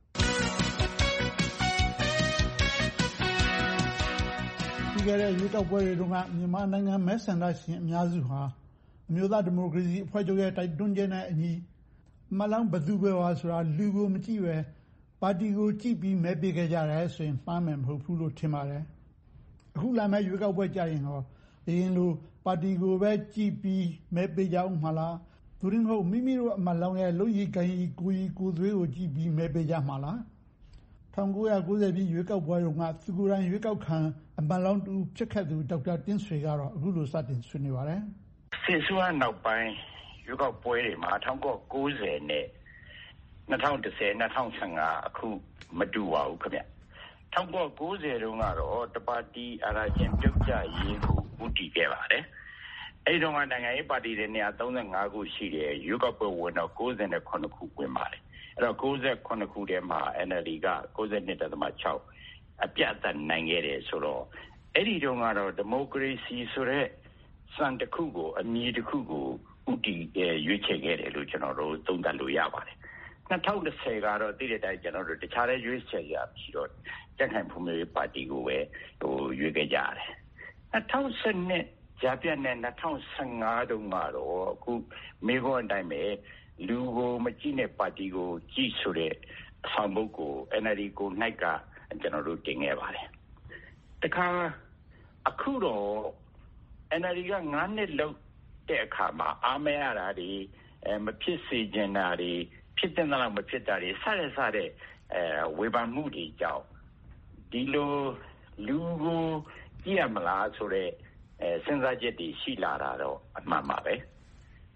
ဒီကနေ့ရွေးကောက်ပွဲတွေတုန်းကမြန်မာနိုင်ငံမဲဆန္ဒရှင်အများစုဟာအမျိုးသားဒီမိုကရေစီအဖွဲ့ချုပ်ရဲ့တိုက်တွန်းချက်နဲ့အညီမလောင်းဘသူပဲပါဆိုတာလူကိုမကြည့်ပဲပါတီကိုကြည့်ပြီးမဲပေးခဲ့ကြတယ်ဆိုရင်မှားမယ်မဟုတ်ဘူးလို့ထင်ပါတယ်။အခုလာမယ့်ရွေးကောက်ပွဲကြရင်တော့အရင်လိုပါတီကိုပဲကြည့်ပြီးမဲပေးကြအောင်မလားသူတို့မဟုတ်မိမိတို့အမလောင်းရဲ့လုပ်ရည်ကိုင်ရည်ကိုယ်ရည်ကိုယ်သွေးကိုကြည့်ပြီးမဲပေးကြမှာလားnineteen ninetyပြည့်ရွေးကောက်ပွဲတုန်းကသူကိုယ်တိုင်ရွေးကောက်ခံအမလောင်းတူဖြစ်ခဲ့သူဒေါက်တာတင်းဆွေကတော့အခုလိုစတင်ဆွေးနွေးပါတယ်။စစ်စွမ်းနောက်ပိုင်းရွေးကောက်ပွဲတွေမှာnineteen ninetyနဲ့twenty ten twenty fifteenအခုမတူပါဘူးခင်ဗျ။nineteen ninetyတုန်းကတော့တပါတီအရာချင်းပြုတ်ကြရေးကိုဦးတည်ခဲ့ပါတယ်။အဲဒီတော့နိုင်ငံရေးပါတီတွေone hundred thirty-fiveခုရှိတယ်ရွေးကောက်ပွဲဝင်တော့ninety-sevenခုဝင်ပါတယ်။အဲ့တော့ninety-sevenခုထဲမှာ N L D ကninety-two point six အပြတ်အသတ်နိုင်ခဲ့တယ်ဆိုတော့အဲ့ဒီတုန်းကတော့ဒီမိုကရေစီဆိုတဲ့စံတစ်ခုကိုအမည်တစ်ခုကိုဥတီရွေးချယ်ခဲ့တယ်လို့ကျွန်တော်တို့သုံးသပ်လို့ရပါတယ်twenty tenကတော့တည်တဲ့အတိုင်းကျွန်တော်တို့တခြားတဲ့ရွေးချယ်ရပြီးတော့ကြံ့ခိုင်ဖွံ့ဖြိုးရေးပါတီကိုပဲဟိုရွေးခဲ့ကြတယ်twenty twelveကြားပြတ်တဲ့twenty fifteenတုန်းကတော့အခုမေခွန်းအတိုင်းပဲလူကိုမကြည့်နဲ့ပါတီကိုကြည့်ဆိုတဲ့ဆောင်ပုဒ်ကို N L D ကိုနိုင်ကကျွန်တော်တို့တင်ခဲ့ပါတယ်တခါအခုတော့ N L D ကnineနှစ်လောက်တဲ့အခါမှာအားမရတာတွေအဲမဖြစ်စေချင်တာတွေဖြစ်တဲ့လောက်မဖြစ်တာတွေစရစတဲ့အဲဝေဖန်မှုတွေကြောင့်ဒီလိုလူကိုကြည့်ရမလားဆိုတဲ့အဲစဉ်းစားချက်တွေရှိလာတာတော့အမှန်ပါပဲ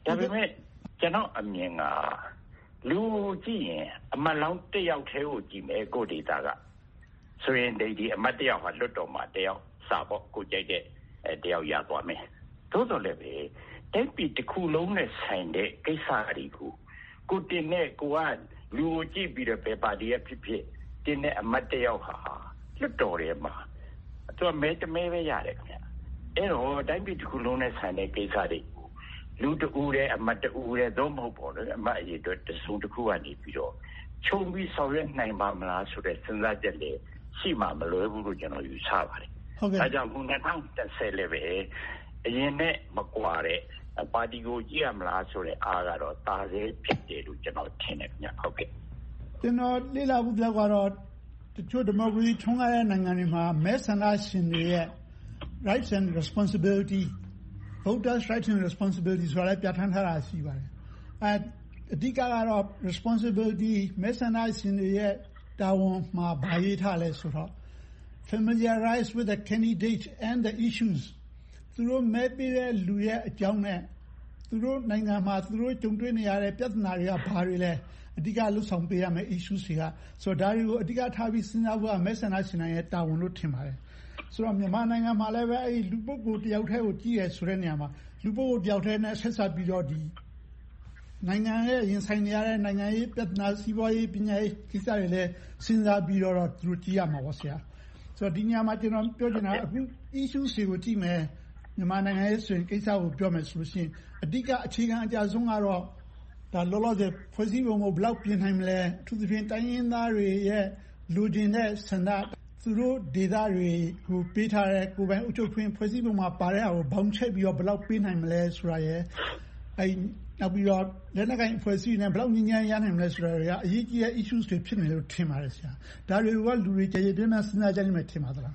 ဒါပေမဲ့ကျွန်တော်အမြင်ကလူကြည့်ရင်အမလောင်းတယောက်တည်းကိုကြည့်မယ်ကိုဒေတာကဆိုရင်ဒီအမတ်တယောက်ဟာလွတ်တော်မှာတယောက်စာပေါ့ကိုကြိုက်တဲ့တယောက်ရသွားမယ်သို့တော်လည်းပဲတိုင်းပြည်တစ်ခုလုံးနဲ့ဆိုင်တဲ့ကိစ္စတွေကိုကိုတင်နဲ့ကိုကလူကိုကြည့်ပြီးတော့ပဲပါတီရဖြစ်ဖြစ်တင်နဲ့အမတ်တယောက်ဟာလွတ်တော်ထဲမှာသူကမဲတမဲပဲရတယ်ခင်ဗျအဲ့တော့တိုင်းပြည်တစ်ခုလုံးနဲ့ဆိုင်တဲ့ကိစ္စတွေကိုလူတဦးရဲ့အမတ်တဦးရဲ့သုံးမဟုတ်ပေါ့လေအမတ်အရေးအတွက်တစုံတစ်ခုကနေပြီးတော့ခြုံပြီးဆောင်ရွက်နိုင်ပါမလားဆိုတဲ့စဉ်းစားချက်လေးရှိမှမလွယ်ဘူးလို့ကျွန်တော်ယူဆပါတယ်ဟုတ်ကဲ့ဒါကြောင့်ခုနှစ်ထောင်တစ်ဆယ်လည်းပဲအရင်နဲ့မကွာတဲ့ပါတီကိုကြည့်ရမလားဆိုတဲ့အားကတော့တာဆဲဖြစ်တယ်လို့ကျွန်တော်ထင်တယ်ခင်ဗျဟုတ်ကဲ့ကျွန်တော်လေ့လာမှုပြောကတော့တချို့ဒီမိုကရေစီထွန်းကားတဲ့နိုင်ငံတွေမှာမဲဆန္ဒရှင်တွေရဲ့ rights and responsibility voters rights and responsibility ဆိုတာလည်းပြဋ္ဌာန်းထားတာရှိပါတယ်အဲအဓိကကတော့ responsibility မဲဆန္ဒရှင်တွေရဲ့တာဝန်မှာဘာရေးထားလဲဆိုတော့ familiarize with the candidate and the issues သူတို့မဲပေးတဲ့လူရဲ့အကြောင်းနဲ့သူတို့နိုင်ငံမှာသူတို့ကြုံတွေ့နေရတဲ့ပြဿနာတွေကဘာတွေလဲအဓိကလှုပ်ဆောင်ပေးရမယ့် issues တွေကဆိုတော့ဒါတွေကိုအဓိကထားပြီးစဉ်းစားဖို့ကမဲဆန္ဒရှင်တွေရဲ့တာဝန်လို့ထင်ပါတယ်ဆိုတော့မြန်မာနိုင်ငံမှာလည်းပဲအဲဒီလူပုဂ္ဂိုလ်တယောက်တည်းကိုကြည့်ရဆိုတဲ့နေရာမှာလူပုဂ္ဂိုလ်တယောက်တည်းနဲ့ဆက်ဆက်ပြီးတော့ဒီနိုင်ငံရဲ့ရင်ဆိုင်နေရတဲ့နိုင်ငံရေးပြဿနာစီးပွားရေးပညာရေးကိစ္စတွေလည်းစဉ်းစားပြီးတော့သူတို့ကြည့်ရမှာပေါ့ဆရာဆိုတော့ဒီညမှာကျွန်တော်ပြောချင်တာအခု issues တွေကိုကြည့်မယ်မြန်မာနိုင်ငံရဲ့ဆိုရင်ကိစ္စကိုပြောမယ်ဆိုလို့ရှိရင်အဓိကအခြေခံအကြဆုံးကတော့ဒါလောလောဆယ်ဖွဲ့စည်းပုံကိုဘယ်လောက်ပြင်နိုင်မလဲအထူးသဖြင့်တိုင်းရင်းသားတွေရဲ့လူကျင်တဲ့ဆန္ဒသူတို့ဒေသတွေကိုပေးထားတဲ့ကိုယ်ပိုင်အုပ်ချုပ်ခွင့်ဖွဲ့စည်းပုံမှာပါတဲ့အားကိုဘောင်ချက်ပြီးတော့ဘယ်လောက်ပေးနိုင်မလဲဆိုတာရယ်အဲနောက်ပြီးတော့လက်နက်ကိုင်အဖွဲ့အစည်းနဲ့ဘယ်လောက်ငြင်းငြင်းရနိုင်မလဲဆိုတာတွေကအရေးကြီးတဲ့ issues တွေဖြစ်နေလို့ထင်ပါတယ်ဆရာဒါတွေကလူတွေကြည်ကြည်ပြည့်ပြည့်စဉ်းစားကြလိမ့်မယ်ထင်ပါသလား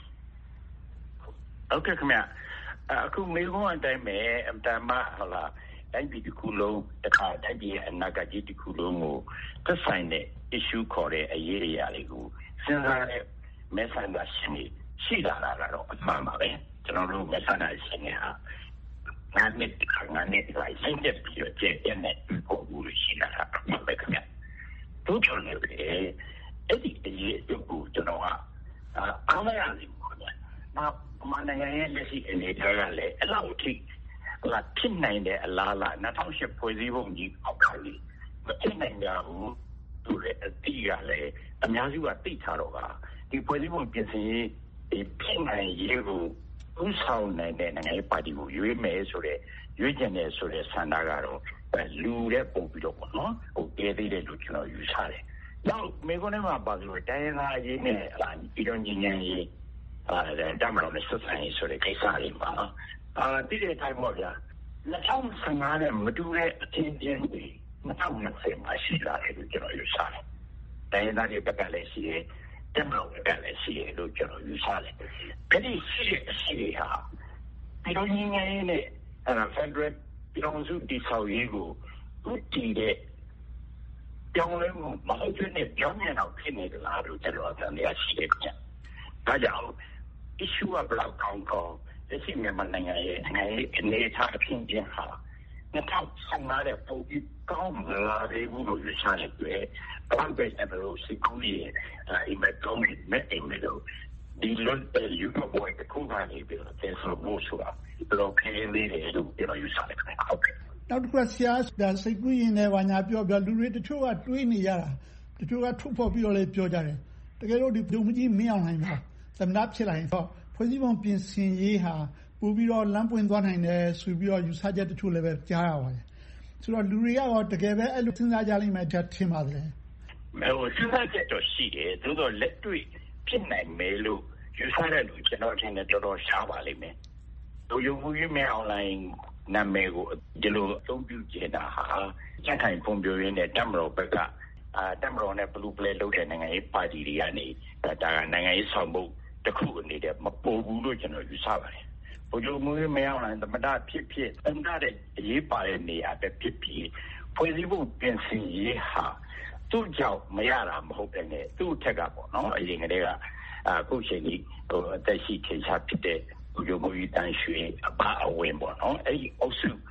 ဟုတ်ကဲ့ခင်ဗျအခုမေကွန်းအတိုင်းပဲအမတမဟုတ်လားတိုင်းပြည်တစ်ခုလုံးတခါတိုင်းပြည်ရဲ့အနာဂတ်ကြီးတစ်ခုလုံးကိုသက်ဆိုင်တဲ့ issue ခေါ်တဲ့အရေးအရာတွေကိုစဉ်းစားတဲ့မဲဆန္ဒရှင်တွေရှိလာတာကတော့အမှန်ပါပဲကျွန်တော်တို့မဲဆန္ဒရှင်တွေဟာငါးနှစ်ငါးနှစ်လိုက်စိတ်သက်ပြီးတော့ကျေပြတဲ့ပုံစံတွေရှိလာတာအမှန်ပဲခင်ဗျတို့ကျွန်တော်လည်းအဲ့ဒီအရေးအကိုကျွန်တော်ကအားမရဘူးခင်ဗျနောက်မနိုင်ငံရဲ့လက်ရှိအနေအထားကလည်းအဲ့လောက်ထိလာဖြစ်နိုင်တဲ့အလားအလာ၂၀၀၈ဖွဲ့စည်းပုံကြီးအောက်ကလေးမဖြစ်နိုင်ကြဘူးသူရဲ့အတိကလည်းအများစုကသိထားတော့ကဒီဖွဲ့စည်းပုံပြင်ဆင်ရေးဒီဖြစ်နိုင်ရေးကိုဥဆောင်နိုင်တဲ့နိုင်ငံရေးပါတီကိုရွေးမယ်ဆိုတဲ့ရွေးချယ်တယ်ဆိုတဲ့ဆန္ဒကတော့လူတဲ့ပုံပြီးတော့ပေါ့နော်ဟိုတည်သေးတယ်လို့ကျွန်တော်ယူဆတယ်။နောက်မေကွန်းထဲမှာပါဆိုတိုင်းရင်းသားရေးနဲ့ပြည်တော်ညီညာရေးအဲတမတော်နဲ့ဆက်ဆံရေးဆိုတဲ့ကိစ္စတွေပါအာတိတဲ့တိုင်းပေါ့ဗျာ၂၀၁၅နဲ့မတူတဲ့အထင်ကျင်းတွေ၂၀၂၀မှာရှိလာတယ်လို့ကျွန်တော်ယူဆတယ်။တိုင်းရင်းသားတွေဘက်ကလည်းရှိတယ်တမတော်ဘက်ကလည်းရှိတယ်လို့ကျွန်တော်ယူဆတယ်။ဒီရှိတဲ့အရှိဟာပြည်တော်ညီညာရေးနဲ့အဲဖက်ဒရယ်ပြည်တော်စုတည်ဆောက်ရေးကိုဥတီတဲ့ပြောင်းလဲမှုမဟုတ်တဲ့ပြောင်းပြန်တော့ဖြစ်နေတယ်လားလို့ကျွန်တော်အသံရရှိတယ်ဗျ။ဒါကြောင့် issue ကဘလောက်ကောင်းကောင်းလက်ရှိမြန်မာနိုင်ငံရဲ့နိုင်ငံရေးအနေအထားအဖြစ်ချင်းဟာ၂၀၁၅တဲ့ပုံပြီးကောင်းလာတယ်ဘူးလို့ယူဆတယ်တွေ့ဘလောက်ပဲအဘလို့စီကူရီအိမ်မက်ကောင်းမဲ့အိမ်မက်လို့ဒီလိုယူကဘောကခုကနေပြီးတော့ဆက်ဆိုလို့ဆိုတာဘလောက်ခဲလေးတယ်လို့ပြောယူဆတယ်ခင်ဗျဟုတ်ကဲ့နောက်တစ်ခုဆရာဒါစိတ်ကူးရင်လည်းဘာညာပြောပြောလူတွေတချို့ကတွေးနေရတာတချို့ကထုတ်ဖော်ပြီးတော့လည်းပြောကြတယ်တကယ်လို့ဒီဒုံမကြီးမင်းအောင်နိုင်ပါသမ္မတဖြစ်လာရင်တော့ဖွဲ့စည်းပုံပြင်ဆင်ရေးဟာပို့ပြီးတော့လမ်းပွင့်သွားနိုင်တယ်ဆိုပြီးတော့ယူဆချက်တချို့လည်းပဲကြားရပါတယ်ဆိုတော့လူတွေကတော့တကယ်ပဲအဲ့လိုစဉ်းစားကြလိမ့်မယ်ထင်ပါတယ်မဲဟိုစဉ်းစားချက်တော့ရှိတယ်သို့တော့လက်တွေ့ဖြစ်နိုင်မယ်လို့ယူဆတဲ့လူကျွန်တော်ထင်တယ်တော်တော်ရှားပါလိမ့်မယ်လူယုံမှုရေးမဲ့အွန်လိုင်းနာမည်ကိုဒီလိုအသုံးပြုကြတာဟာစက်ခိုင်ဖွံ့ဖြိုးရေးနဲ့တမတော်ဘက်ကအာတမတော်နဲ့ဘလူးပလဲလုပ်တဲ့နိုင်ငံရေးပါတီတွေကနေဒါကနိုင်ငံရေးဆောင်မှုတခုအနေနဲ့မပေါ်ဘူးလို့ကျွန်တော်ယူဆပါတယ်။ဘုရားမွေးမရောက်နိုင်သမ္မတဖြစ်ဖြစ်သမ္မတတဲ့အရေးပါတဲ့နေရာပဲဖြစ်ဖြစ်ဖွဲ့စည်းပုံပြင်ဆင်ရေးဟာသူ့ကြောင့်မရတာမဟုတ်တဲ့နဲ့သူ့ထက်ကပေါ့နော်အရင်ကတည်းကအခုချိန်ကြီးဟိုအသက်ရှိထေချာဖြစ်တဲ့ဘုရားမွေးတန်ရွှေအပါအဝင်ပေါ့နော်အဲ့ဒီအုပ်စု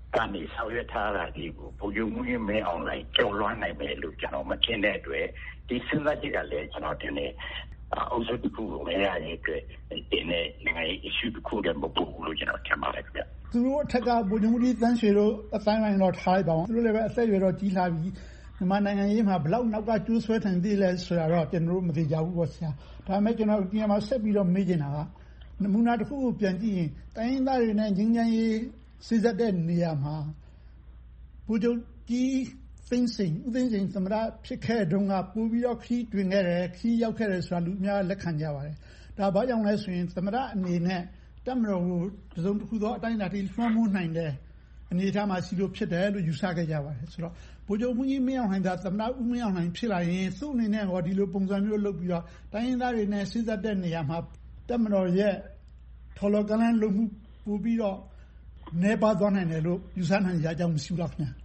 ကနေဆောင်ရွက်ထားတာဒီကိုဘုံယုံမှုရေးမဲအောင်လိုက်ကြော်လွှမ်းနိုင်မယ်လို့ကျွန်တော်မထင်တဲ့အတွက်ဒီစဉ်းစားချက်ကလည်းကျွန်တော်တင်နေအုပ်စုတစ်ခုကိုမဲရရဲ့အတွက်ဒီနေ့နိုင်ငံရေး issue တစ်ခုတည်းမဟုတ်ဘူးလို့ကျွန်တော်ထင်ပါတယ်ခင်ဗျသူတို့အထက်ကဘုံယုံမှုရေးတန်းရွှေတို့အတိုင်းပိုင်းတော့ထားလိုက်ပါအောင်သူတို့လည်းပဲအသက်အရွယ်တော့ကြီးလာပြီမြန်မာနိုင်ငံရေးမှာဘလောက်နောက်ကကျိုးဆွဲထိုင်သေးလဲဆိုတာတော့ကျွန်တော်တို့မသိကြဘူးပေါ့ဆရာဒါပေမဲ့ကျွန်တော်ဒီမှာဆက်ပြီးတော့မေးချင်တာကနမူနာတစ်ခုကိုပြန်ကြည့်ရင်တိုင်းရင်းသားတွေနဲ့ငြိမ်းချမ်းရေးစိစက်တဲ့နေရာမှာဘုချုပ်ကြီးသိန်းစိန်ဦးသိန်းစိန်သမ္မတဖြစ်ခဲ့တုန်းကပို့ပြီးတော့ခီးတွင်ခဲ့တယ်ခီးရောက်ခဲ့တယ်ဆိုတာလူများလက်ခံကြပါတယ်ဒါဘာကြောင့်လဲဆိုရင်သမ္မတအနေနဲ့တမတော်ကိုတစုံတစ်ခုသောအတိုင်းအတာထိလွှမ်းမိုးနိုင်တဲ့အနေအထားမှာစီလို့ဖြစ်တယ်လို့ယူဆခဲ့ကြပါတယ်ဆိုတော့ဘုချုပ်မှုကြီးမင်းအောင်လှိုင်ကသမ္မတဦးမင်းအောင်လှိုင်ဖြစ်လာရင်သူ့အနေနဲ့ဟောဒီလိုပုံစံမျိုးလုပ်ပြီးတော့တိုင်းရင်းသားတွေနဲ့စိစက်တဲ့နေရာမှာတမတော်ရဲ့ထော်လော်ကလန်းလုပ်မှုပို့ပြီးတော့နေပါသွားနိုင်တယ်လို့ယူဆနိုင်ကြကြောင်းမရှိဘူးလားခင်ဗျာ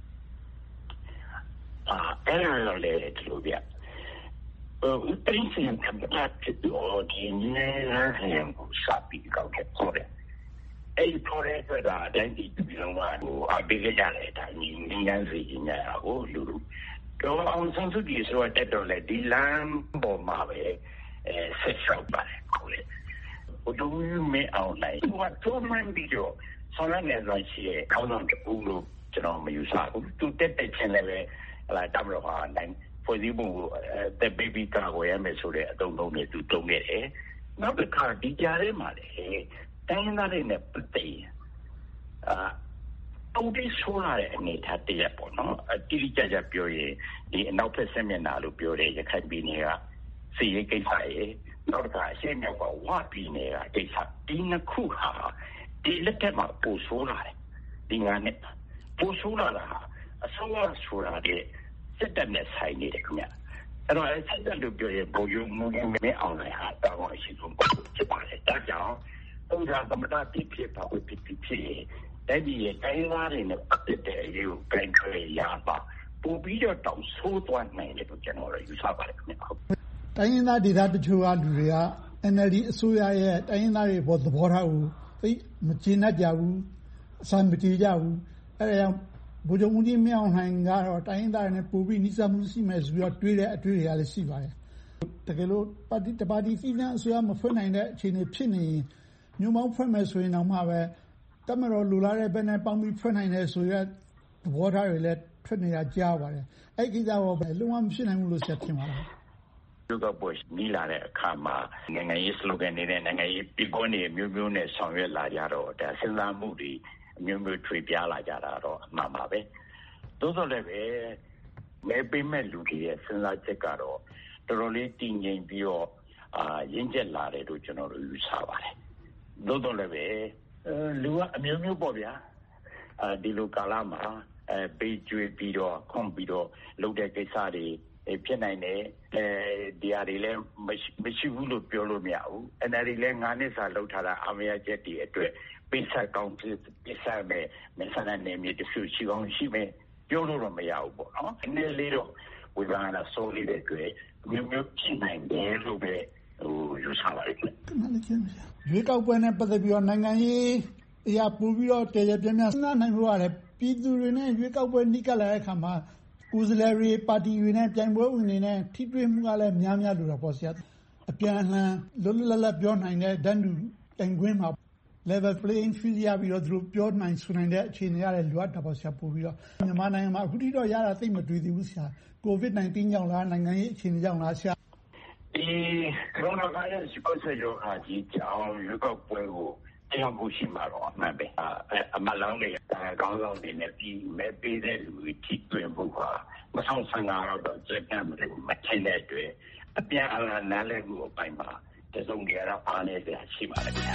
အာအဲ့ဒါလည်းဒီလိုပြဟိုတင်းစင်ကပ်တာဖြစ်တော့ဒီနေရာဟန်ကိုစပြီးကောက်ခဲ့ပေါ်တယ်အဲ့ဒီပေါ်တဲ့အတွက်ဒါအတိုင်းဒီပြည်လုံးကဟိုအပိကကြတယ်ဒါညီငန်းစီညာဟိုလူလူတော့အောင်ဆန်းစုကြည်ဆိုတဲ့တော့လေဒီလမ်းပေါ်မှာပဲအဲဆက်ရှောက်ပါတယ်ကိုလေဘုဒ္ဓမင်းအောင်လိုက်ဟိုတော့မှန်ပြီးတော့ဆောင်းနေလို့ရှိရင်ကောင်းတော့တူလို့ကျွန်တော်မယူဆဘူးသူတက်တက်ချင်းလည်းပဲဟလာတမလို့ဟာတိုင်းဖွဲ့စည်းပုံတဲ့ baby ကာကိုရမယ်ဆိုတဲ့အတုံးလုံးနဲ့သူတုံးခဲ့တယ်နောက်တစ်ခါဒီကြားထဲမှာလေတိုင်းရင်းသားတွေနဲ့ပတ်သက်အာအုပ်ပြီးဆိုးလာတဲ့အနေထားတရက်ပေါ့နော်အတိအကျကျပြောရင်ဒီအနောက်ဖက်ဆက်မျက်နှာလို့ပြောတဲ့ရခိုင်ပြည်နယ်ကစီရေးကိစ္စရေနောက်တစ်ခါအရှေ့မြောက်ကဝပြည်နယ်ကကိစ္စဒီနှစ်ခုဟာဒီလက်ထက်မှာပိုဆိုးလာတယ်ဒီငါနဲ့ပိုဆိုးလာတာအစိုးရဆိုတာတဲ့စက်တက်နဲ့ဆိုင်နေတယ်ခင်ဗျအဲ့တော့အဲ့စက်တက်လို့ပြောရင်ဘိုးယုံမှုနဲ့အောင်လိုက်ဟာတောင်းရှိဆုံးဖြစ်ပါတယ်ဒါကြောင့်ပုံစံသမတာတိဖြစ်ပါဘူးဖြစ်ဖြစ်ဖြစ်အဲ့ဒီရဲ့တိုင်းသားတွေနဲ့ပတ်သက်တဲ့အရေးကိုပြန်ခွေရပါပို့ပြီးတော့တောင်းဆိုးသွားနိုင်တယ်လို့ကျွန်တော်တို့ယူဆပါတယ်ခင်ဗျတိုင်းရင်းသားဒေသတချို့ကလူတွေက အန်အယ်လ်ဒီ အစိုးရရဲ့တိုင်းရင်းသားတွေဘောသဘောထားကိုသိမကျေနပ်ကြဘူးအဆင်မပြေကြဘူးအဲ့ဒါကြောင့်ဗိုလ်ချုပ်မှုကြီးမင်းအောင်လှိုင်ကတော့တိုင်းရင်းသားတွေနဲ့ပို့ပြီးနှိစက်မှုရှိမယ်ဆိုပြီးတော့တွေးတဲ့အတွေ့တွေကလည်းရှိပါတယ်တကယ်လို့ပါတီတပါတီစီးနန်းအစိုးရမဖွင့်နိုင်တဲ့အခြေအနေဖြစ်နေရင်မျိုးမောင်းဖွင့်မယ်ဆိုရင်တော့မှပဲတမတော်လူလာတဲ့ဘက်နဲ့ပေါင်းပြီးဖွင့်နိုင်တယ်ဆိုရက်သဘောထားတွေလည်းထွက်နေတာကြားပါတယ်အဲ့ကိစ္စတော့ပဲလုံးဝမဖြစ်နိုင်ဘူးလို့ဆက်ထင်ပါလားဒီကပေါ်နီလာတဲ့အခါမှာနိုင်ငံရေး slogan တွေနဲ့နိုင်ငံရေးပြည်ကွန်းတွေမျိုးမျိုးနဲ့ဆောင်ရွက်လာကြတော့ဒါစဉ်းစားမှုတွေအမျိုးမျိုးထွေပြားလာကြတာတော့အမှန်ပါပဲသို့တော်လည်းပဲမဲပေးမဲ့လူတွေရဲ့စဉ်းစားချက်ကတော့တော်တော်လေးတည်ငြိမ်ပြီးတော့အာရင့်ကျက်လာတယ်လို့ကျွန်တော်တို့ယူဆပါတယ်သို့တော်လည်းပဲလူကအမျိုးမျိုးပေါ့ဗျာအဲဒီလိုကာလမှာအဲပေးကျွေးပြီးတော့ခွန်ပြီးတော့လုပ်တဲ့ကိစ္စတွေဖြစ်နိုင်တယ်အဲဒီအရာတွေလည်းမရှိဘူးလို့ပြောလို့မရဘူးအန်အယ်လ်ဒီလည်းငါးနှစ်စာလောက်ထားတာအမရချက်တွေအတွက်ပိစကောင်းပိစမဲ့မဆန္ဒနေမြေတဆူရှိကောင်းရှိမဲ့ပြောလို့တော့မရဘူးပေါ့နော်အနေလေးတော့ဝိဇာနာဆိုလေးတွေမျိုးမျိုးဖြစ်နိုင်တယ်လို့ပဲဟိုယူဆပါတယ်ရွေးကောက်ပွဲနဲ့ပတ်သက်ပြီးတော့နိုင်ငံရေးအရာပို့ပြီးတော့တည်ရပြင်းပြစဉ်းစားနိုင်လို့ရတယ်ပြည်သူတွေနဲ့ရွေးကောက်ပွဲနှိကလာတဲ့အခါမှာကိုယ်စားလှယ်တွေပါတီတွေနဲ့ပြိုင်ပွဲဝင်တွေနဲ့ထိတွေ့မှုကလည်းများများလို့တော့ပေါ့ဆရာအပြန်အလှန်လွတ်လွတ်လပ်လပ်ပြောနိုင်တဲ့ဒန်းတူတိုင်ခွင်းမှာ level playing field ရပြီးတော့သူတို့ပြောနိုင်ဆိုနိုင်တဲ့အခြေအနေရတယ်လိုအပ်တာပေါ့ဆရာပို့ပြီးတော့မြန်မာနိုင်ငံမှာအခုထိတော့ရတာသိမတွေ့သေးဘူးဆရာ ကိုဗစ်၁၉ ကြောင့်လားနိုင်ငံရေးအခြေအနေကြောင့်လားဆရာဒီကိုရိုနာဗိုင်းရပ်စ်ကိုဆက်ရောအကြီးကြောင့်ရွေးကောက်ပွဲကိုတရားမှုရှိမှာတော့အမှန်ပဲအမလောင်းတွေကောင်းဆောင်တွေနဲ့ပြီးမဲ့ပေးတဲ့လူတွေထိတွေ့မှုကမဆောင်ဆန်တာတော့စက်ကမလို့မထိုင်တဲ့အတွက်အပြန်အလှန်နားလည်မှုအပိုင်းမှာတစုံတရာအားနည်းစရာရှိပါတယ်ဗျာ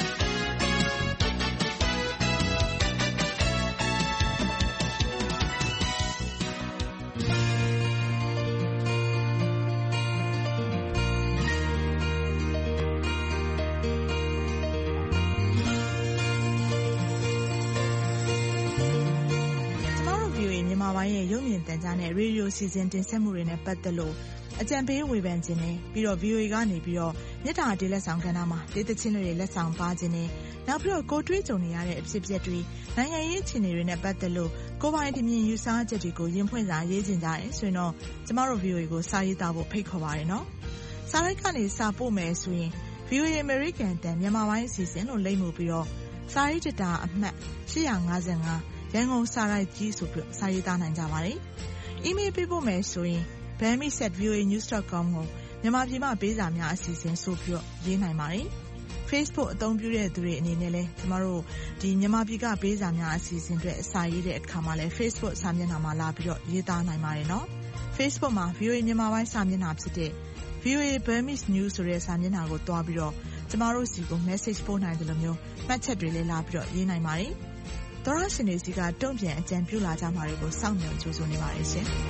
ရဲ့ရုပ်မြင်သံကြားနဲ့ရေဒီယိုစီစဉ်တင်ဆက်မှုတွေနဲ့ပတ်သက်လို့အကြံပေးဝေဖန်ခြင်းနဲ့ပြီးတော့ ဗီအိုအေ ကနေပြီးတော့မြစ်တာတေးလက်ဆောင်ကဏ္ဍမှာဒေသချင်းတွေလက်ဆောင်ပါခြင်းနဲ့နောက်ပြီးတော့ကိုတွေးကြုံနေရတဲ့အဖြစ်အပျက်တွေနိုင်ငံရေးအခြေအနေတွေနဲ့ပတ်သက်လို့ကိုပိုင်ထင်မြင်ယူဆချက်တွေကိုရင်ဖွင့်စာရေးခြင်းကြတယ်ဆိုရင်တော့ကျမတို့ ဗီအိုအေ ကိုစာရေးသားဖို့ဖိတ်ခေါ်ပါတယ်နော်။စာရိုက်ကနေစာပို့မယ်ဆိုရင် ဗီအိုအေ American တန်မြန်မာပိုင်းအစီအစဉ်လို့လိမ့်မှုပြီးတော့စာရေးတတာအမှတ်ရှစ်၅၅ရန်ကုန်စာရိုက်ကြီးဆိုပြီးစာရေးသားနိုင်ကြပါတယ်။ email ပေးဖို့မယ်ဆိုရင် burmese at v o a news dot com ကိုမြန်မာပြည်မှာပေးစာများအစီအစဉ်ဆိုပြီးတော့ရေးနိုင်ပါတယ်။ Facebook အသုံးပြုတဲ့သူတွေအနေနဲ့လည်းကျမတို့ဒီမြန်မာပြည်ကပေးစာများအစီအစဉ်တွေအစာရေးတဲ့အခါမှာလည်း Facebook စာမျက်နှာမှာလာပြီးတော့ရေးသားနိုင်ပါတယ်နော်။ Facebook မှာ ဗီအိုအေ မြန်မာပိုင်းစာမျက်နှာဖြစ်တဲ့ ဗီအိုအေ Burmese News ဆိုတဲ့စာမျက်နှာကိုတွားပြီးတော့ကျမတို့စီကို message ပို့နိုင်တယ်လို့မျိုးမှတ်ချက်တွေလည်းလာပြီးတော့ရေးနိုင်ပါတယ်။သောရရှင်တွေစီကတုံ့ပြန်အကြံပြုလာကြမှာတွေကိုစောင့်မျှော်ကြိုးစားနေပါတယ်ရှင်။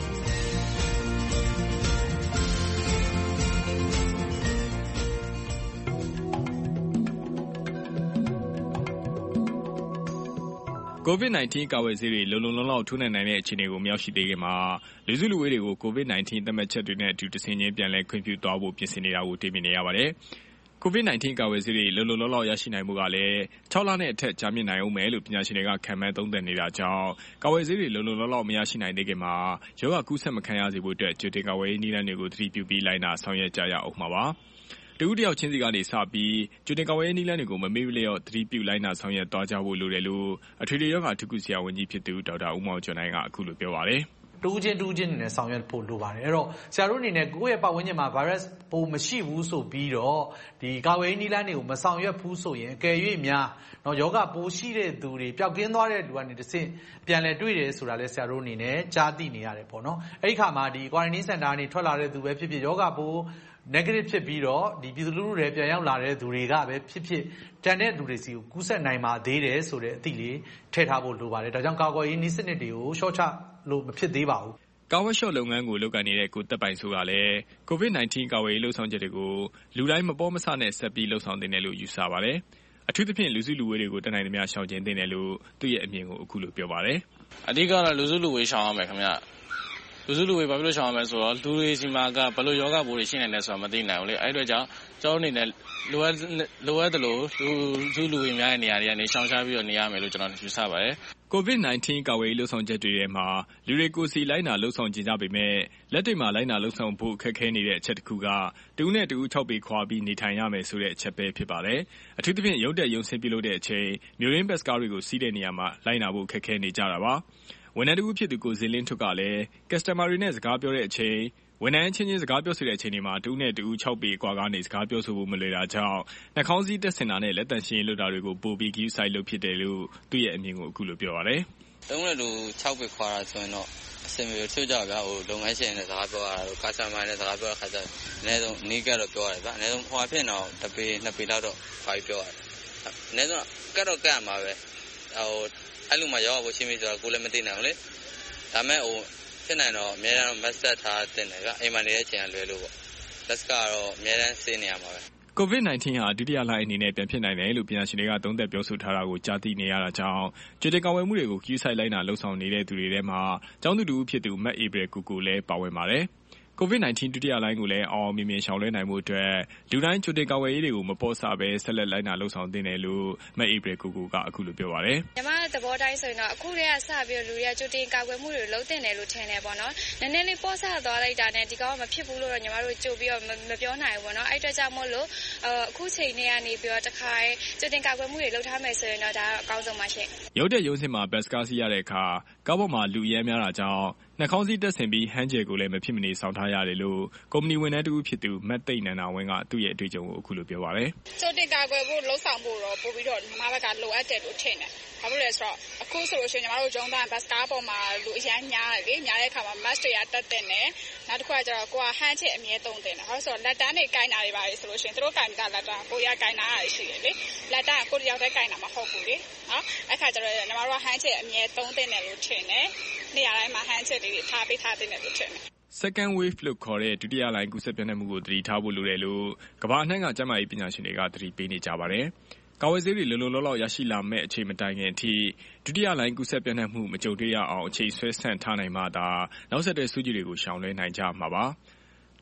ကိုဗစ် nineteen ကာဝယ်ဆေးတွေလုံလုံလောက်လောက်ထိုးနှံနိုင်တဲ့အခြေအနေကိုမရောက်ရှိသေးခင်မှာလူစုလူဝေးတွေကိုကိုဗစ် nineteen သတ်မှတ်ချက်တွေနဲ့အတူတဆင့်ချင်းပြန်လည်ခွင့်ပြုသွားဖို့ပြင်ဆင်နေတာကိုတွေ့မြင်နေရပါတယ်။ကိုဗစ် nineteen ကာဝယ်ဆေးတွေလုံလုံလောက်လောက်ရရှိနိုင်မှုကလည်း၆လနဲ့အထက်ကြာမြင့်နိုင်အောင်မယ်လို့ပညာရှင်တွေကခန့်မှန်းသုံးသပ်နေတာကြောင့်ကာဝယ်ဆေးတွေလုံလုံလောက်လောက်မရရှိနိုင်သေးခင်မှာရောဂါကူးစက်မခံရစေဖို့အတွက်ကြိုတင်ကာဝယ်ရေးနည်းလမ်းတွေကိုသတိပြုပြီးလိုက်နာဆောင်ရွက်ကြရအောင်မှာပါ။တဦးတယောက်ချင်းစီကနေစပြီးကြိုတင်ကာဝယ်ရေးနည်းလမ်းတွေကိုမမေ့လျော့သတိပြုလိုက်နာဆောင်ရွက်သွားကြဖို့လိုတယ်လို့အထွေထွေရောဂါအထူးကုဆရာဝန်ကြီးဖြစ်သူဒေါက်တာဦးမောင်ကျော်နိုင်ကအခုလိုပြောပါတယ်။တူးချင်းတူးချင်းနဲ့ဆောင်ရွက်ဖို့လိုပါတယ်။အဲ့တော့ဆရာတို့အနေနဲ့ကိုယ့်ရဲ့ပတ်ဝန်းကျင်မှာ virus ပိုမရှိဘူးဆိုပြီးတော့ဒီကာဝယ်ရေးနည်းလမ်းတွေကိုမဆောင်ရွက်ဘူးဆိုရင်အကယ်၍များနော်ယောဂပိုရှိတဲ့သူတွေပျောက်ကင်းသွားတဲ့လူကနေတစ်ဆင့်ပြန်လည်တွေ့တယ်ဆိုတာလဲဆရာတို့အနေနဲ့ကြားသိနေရတယ်ပေါ့နော်။အဲ့ဒီခါမှာဒီ quarantine center ကနေထွက်လာတဲ့သူပဲဖြစ်ဖြစ်ယောဂပို negative ဖြစ်ပြီးတော့ဒီပြည်သူလူထုတွေပြန်ရောက်လာတဲ့သူတွေကပဲဖြစ်ဖြစ်တန်တဲ့လူတွေစီကိုကူးစက်နိုင်ပါသေးတယ်ဆိုတဲ့အသည့်လေးထည့်ထားဖို့လိုပါတယ်။ဒါကြောင့်ကာကွယ်ရေးနည်းစနစ်တွေကိုရှော့ချလို့မဖြစ်သေးပါဘူး။ကာဝယ်ရှော့လုပ်ငန်းကိုလုပ်ကိုင်နေတဲ့ကိုသက်ပိုင်ဆိုကလည်းကိုဗစ် nineteen ကာဝယ်ရေးလှုပ်ဆောင်ချက်တွေကိုလူတိုင်းမပေါ်မဆနဲ့ဆက်ပြီးလှုပ်ဆောင်နေတယ်လို့ယူဆပါတယ်။အထူးသဖြင့်လူစုလူဝေးတွေကိုတတ်နိုင်သမျှရှောင်ကျဉ်သင့်တယ်လို့သူ့ရဲ့အမြင်ကိုအခုလိုပြောပါတယ်။အဓိကတော့လူစုလူဝေးရှောင်ရမယ်ခင်ဗျ။လူစုလူဝေးဘာဖြစ်လို့ရှောင်ရမလဲဆိုတော့လူတွေစီမှာကဘယ်လိုယောဂပိုးတွေရှိနေလဲဆိုတာမသိနိုင်ဘူးလေ။အဲ့အတွက်ကြောင့်ကျွန်တော်အနေနဲ့လိုအပ်လိုအပ်တယ်လို့လူစုလူဝေးများတဲ့နေရာတွေကနေရှောင်ရှားပြီးတော့နေရမယ်လို့ကျွန်တော်ယူဆပါတယ်။ကိုဗစ် nineteen ကာဝယ်ရေးလှုပ်ဆောင်ချက်တွေထဲမှာလူတွေကိုစီလိုက်နာလှုပ်ဆောင်ကြကြပေမဲ့လက်တွေမှာလိုက်နာလှုပ်ဆောင်ဖို့အခက်ခဲနေတဲ့အချက်တစ်ခုကတူးနဲ့တူး၆ပေခွာပြီးနေထိုင်ရမယ်ဆိုတဲ့အချက်ပဲဖြစ်ပါတယ်။အထူးသဖြင့်ရုပ်တက်ရုံဆင်းပြုလုပ်တဲ့အချိန်မျိုးရင်းဘက်စကားတွေကိုစီးတဲ့နေရာမှာလိုက်နာဖို့အခက်ခဲနေကြတာပါ။ဝန်ထမ်းတဦးဖြစ်သူကိုဇင်လင်းထွတ်ကလည်းကက်စတမာတွေနဲ့စကားပြောတဲ့အချိန်ဝန်ထမ်းချင်းချင်းစကားပြောဆိုတဲ့အချိန်တွေမှာတူးနဲ့တူး၆ပေကွာကနေစကားပြောဆိုဖို့မလွယ်တာကြောင့်နှာခေါင်းစည်းတက်ဆင်တာနဲ့လက်တန့်ရှင်းလွတ်တာတွေကိုပိုပြီး queue site လုပ်ဖြစ်တယ်လို့သူ့ရဲ့အမြင်ကိုအခုလိုပြောပါတယ်။တုံးနဲ့တူ၆ပေခွာတာဆိုရင်တော့အစင်မျိုးချို့ကြဗျာဟိုလုပ်ငန်းရှင်နဲ့စကားပြောရတာတို့ကာစတမာနဲ့စကားပြောတဲ့ခါကျအနည်းဆုံးနီးကပ်တော့ပြောရတယ်ဗျ။အနည်းဆုံးဟိုအဖြစ်တော့တစ်ပေနှစ်ပေလောက်တော့ခါပြီးပြောရတယ်။အနည်းဆုံးကတ်တော့ကတ်မှာပဲဟိုအဲ့လိုမှရောက်ဖို့ရှိမိဆိုတော့ကိုလည်းမသိနိုင်ဘူးလေ။ဒါမဲ့ဟိုဖြစ်နိုင်တော့အများအားမတ်ဆက်ထားတင်တယ်ဗျအိမ်မှာနေတဲ့အချိန်ကလွယ်လို့ပေါ့လက်စကတော့အများအားစေးနေရမှာပဲကိုဗစ် nineteen ဟာဒုတိယလှိုင်းအနေနဲ့ပြန်ဖြစ်နိုင်တယ်လို့ပညာရှင်တွေကသုံးသပ်ပြောဆိုထားတာကိုကြားသိနေရတာကြောင့်ကြိုတင်ကာကွယ်မှုတွေကို queue site လိုက်နာလှုပ်ဆောင်နေတဲ့သူတွေထဲမှာကျောင်းသူတူဖြစ်သူမတ်ဧပြီကူကူလည်းပါဝင်ပါတယ်ကိုဗစ် nineteen ဒုတိယလှိုင်းကိုလည်းအောင်အောင်မြင်မြင်ရှောင်လွှဲနိုင်မှုအတွက်လူတိုင်းကြိုတင်ကာကွယ်ရေးတွေကိုမပေါ့ဆပဲဆက်လက်လိုက်နာလှုပ်ဆောင်သင့်တယ်လို့မတ်ဧပြီကူကူကအခုလိုပြောပါတယ်။ညီမသဘောတိုင်းဆိုရင်တော့အခုတည်းကစပြီးလူတွေကကြိုတင်ကာကွယ်မှုတွေလုပ်သင့်တယ်လို့ထင်တယ်ပေါ့နော်။နည်းနည်းလေးပေါ့ဆသွားလိုက်တာနဲ့ဒီကောင်ကမဖြစ်ဘူးလို့တော့ညီမတို့ကြိုပြီးတော့မပြောနိုင်ဘူးပေါ့နော်။အဲ့အတွက်ကြောင့်မို့လို့အခုချိန်နဲ့ကနေပြီးတော့တစ်ခါကြိုတင်ကာကွယ်မှုတွေလုပ်ထားမယ်ဆိုရင်တော့ဒါအကောင်းဆုံးပါရှင့်။ရုပ်တဲ့ရုံးစင်မှာဘတ်စကားစီးရတဲ့အခါကားပေါ်မှာလူရဲများတာကြောင့်နှာခေါင်းစည်းတက်ဆင်ပြီးဟန်းကျယ်ကိုလည်းမဖြစ်မနေဆောင်ထားရတယ်လို့ကုမ္ပဏီဝန်ထမ်းတူဖြစ်သူမတ်သိန်းနန္ဒာဝင်းကသူ့ရဲ့အတွေ့အကြုံကိုအခုလိုပြောပါတယ်။ကြိုတင်ကာကွယ်ဖို့လှုပ်ဆောင်ဖို့တော့ပို့ပြီးတော့ညီမဘက်ကလိုအပ်တယ်လို့ထင်တယ်။ဘာလို့လဲဆိုတော့အခုဆိုလို့ရှိရင်ညီမတို့ဂျုံသားဘတ်စကားပေါ်မှာလူအရန်များတယ်လေများတဲ့အခါမှာ mask တွေကတက်တဲ့နဲ့နောက်တစ်ခါကျတော့ကိုကဟန်းချက်အမြဲသုံးတင်တယ်။ဘာလို့ဆိုတော့လက်တန်းတွေကင်တာတွေပါလေဆိုလို့ရှိရင်တို့ကင်တာလက်တန်းကိုရကင်တာရရှိတယ်လေ။လက်တန်းကိုတယောက်တည်းကင်တာမဟုတ်ဘူးလေ။နော်အဲ့ခါကျတော့ညီမတို့ကဟန်းချက်အမြဲသုံးတင်တယ်လို့ထင်တယ်။နေရာတိုင်းမှာဟန်းချက်တွေထားပေးထားတဲ့လို့ထင်တယ် Second wave လို့ခေါ်တဲ့ဒုတိယလှိုင်းကူးစက်ပြန့်နှံ့မှုကိုသတိထားဖို့လိုတယ်လို့ကမ္ဘာအနှံ့ကကျန်းမာရေးပညာရှင်တွေကသတိပေးနေကြပါတယ်။ကာဝယ်ဆေးတွေလုံလုံလောက်လောက်ရရှိလာမဲ့အချိန်မတိုင်ခင်အထိဒုတိယလှိုင်းကူးစက်ပြန့်နှံ့မှုမကြုံတွေ့ရအောင်အချိန်ဆွဲဆန့်ထားနိုင်မှသာနောက်ဆက်တွဲစုကြည်တွေကိုရှောင်လွှဲနိုင်ကြမှာပါ။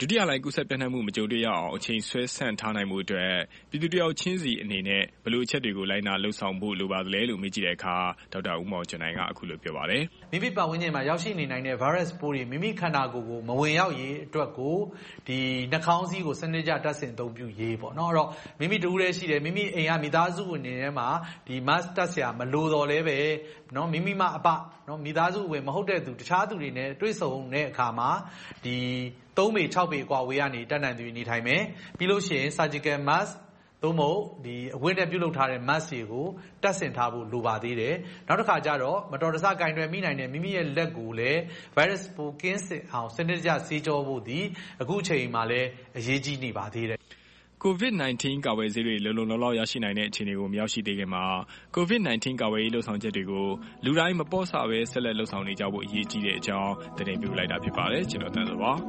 ဒုတိယလှိုင်းကူးစက်ပြန့်နှံ့မှုမကြုံတွေ့ရအောင်အချိန်ဆွဲဆန့်ထားနိုင်မှုအတွက်ပြည်သူတယောက်ချင်းစီအနေနဲ့ဘယ်လိုအချက်တွေကိုလိုက်နာလှုပ်ဆောင်ဖို့လိုပါသလဲလို့မေးကြည့်တဲ့အခါဒေါက်တာဦးမောင်ကျော်နိုင်ကအခုလိုပြောပါတယ်။မိမိပတ်ဝန်းကျင်မှာရောက်ရှိနေနိုင်တဲ့ virus ပိုးတွေမိမိခန္ဓာကိုယ်ကိုမဝင်ရောက်ရေးအတွက်ကိုဒီနှာခေါင်းစည်းကိုစနစ်ကျတပ်ဆင်အသုံးပြုရေးပေါ့နော်။အဲ့တော့မိမိတဦးတည်းရှိတယ်မိမိအိမ်ကမိသားစုဝင်တွေထဲမှာဒီ mask တပ်ဆရာမလိုတော့လဲပဲနော်မိမိမှအပနော်မိသားစုဝင်မဟုတ်တဲ့သူတခြားသူတွေနဲ့တွေ့ဆုံတဲ့အခါမှာဒီသုံးပေခြောက်ပေအကွာအဝေးကနေတက်နိုင်သူနေထိုင်မယ်ပြီးလို့ရှိရင် surgical mask သို့မဟုတ်ဒီအဝတ်နဲ့ပြုလုပ်ထားတဲ့ mask တွေကိုတပ်ဆင်ထားဖို့လိုပါသေးတယ်နောက်တစ်ခါကျတော့မတော်တဆကင်တွယ်မိနိုင်တဲ့မိမိရဲ့လက်ကိုလည်း virus ပိုးကင်းစင်အောင်စနစ်တကျဆေးကြောဖို့ဒီအခုအချိန်မှာလည်းအရေးကြီးနေပါသေးတယ်ကိုဗစ် ၁၉ ကာကွယ်ဆေးတွေလုံလုံလောက်လောက်ရရှိနိုင်တဲ့အခြေအနေကိုမရောက်ရှိသေးခင်မှာကိုဗစ် ၁၉ ကာကွယ်ရေးလှုပ်ဆောင်ချက်တွေကိုလူတိုင်းမပေါ့ဆပဲဆက်လက်လှုပ်ဆောင်နေကြဖို့အရေးကြီးတဲ့အကြောင်းတင်ပြလိုက်တာဖြစ်ပါတယ်ကျွန်တော်တန်းစောပါ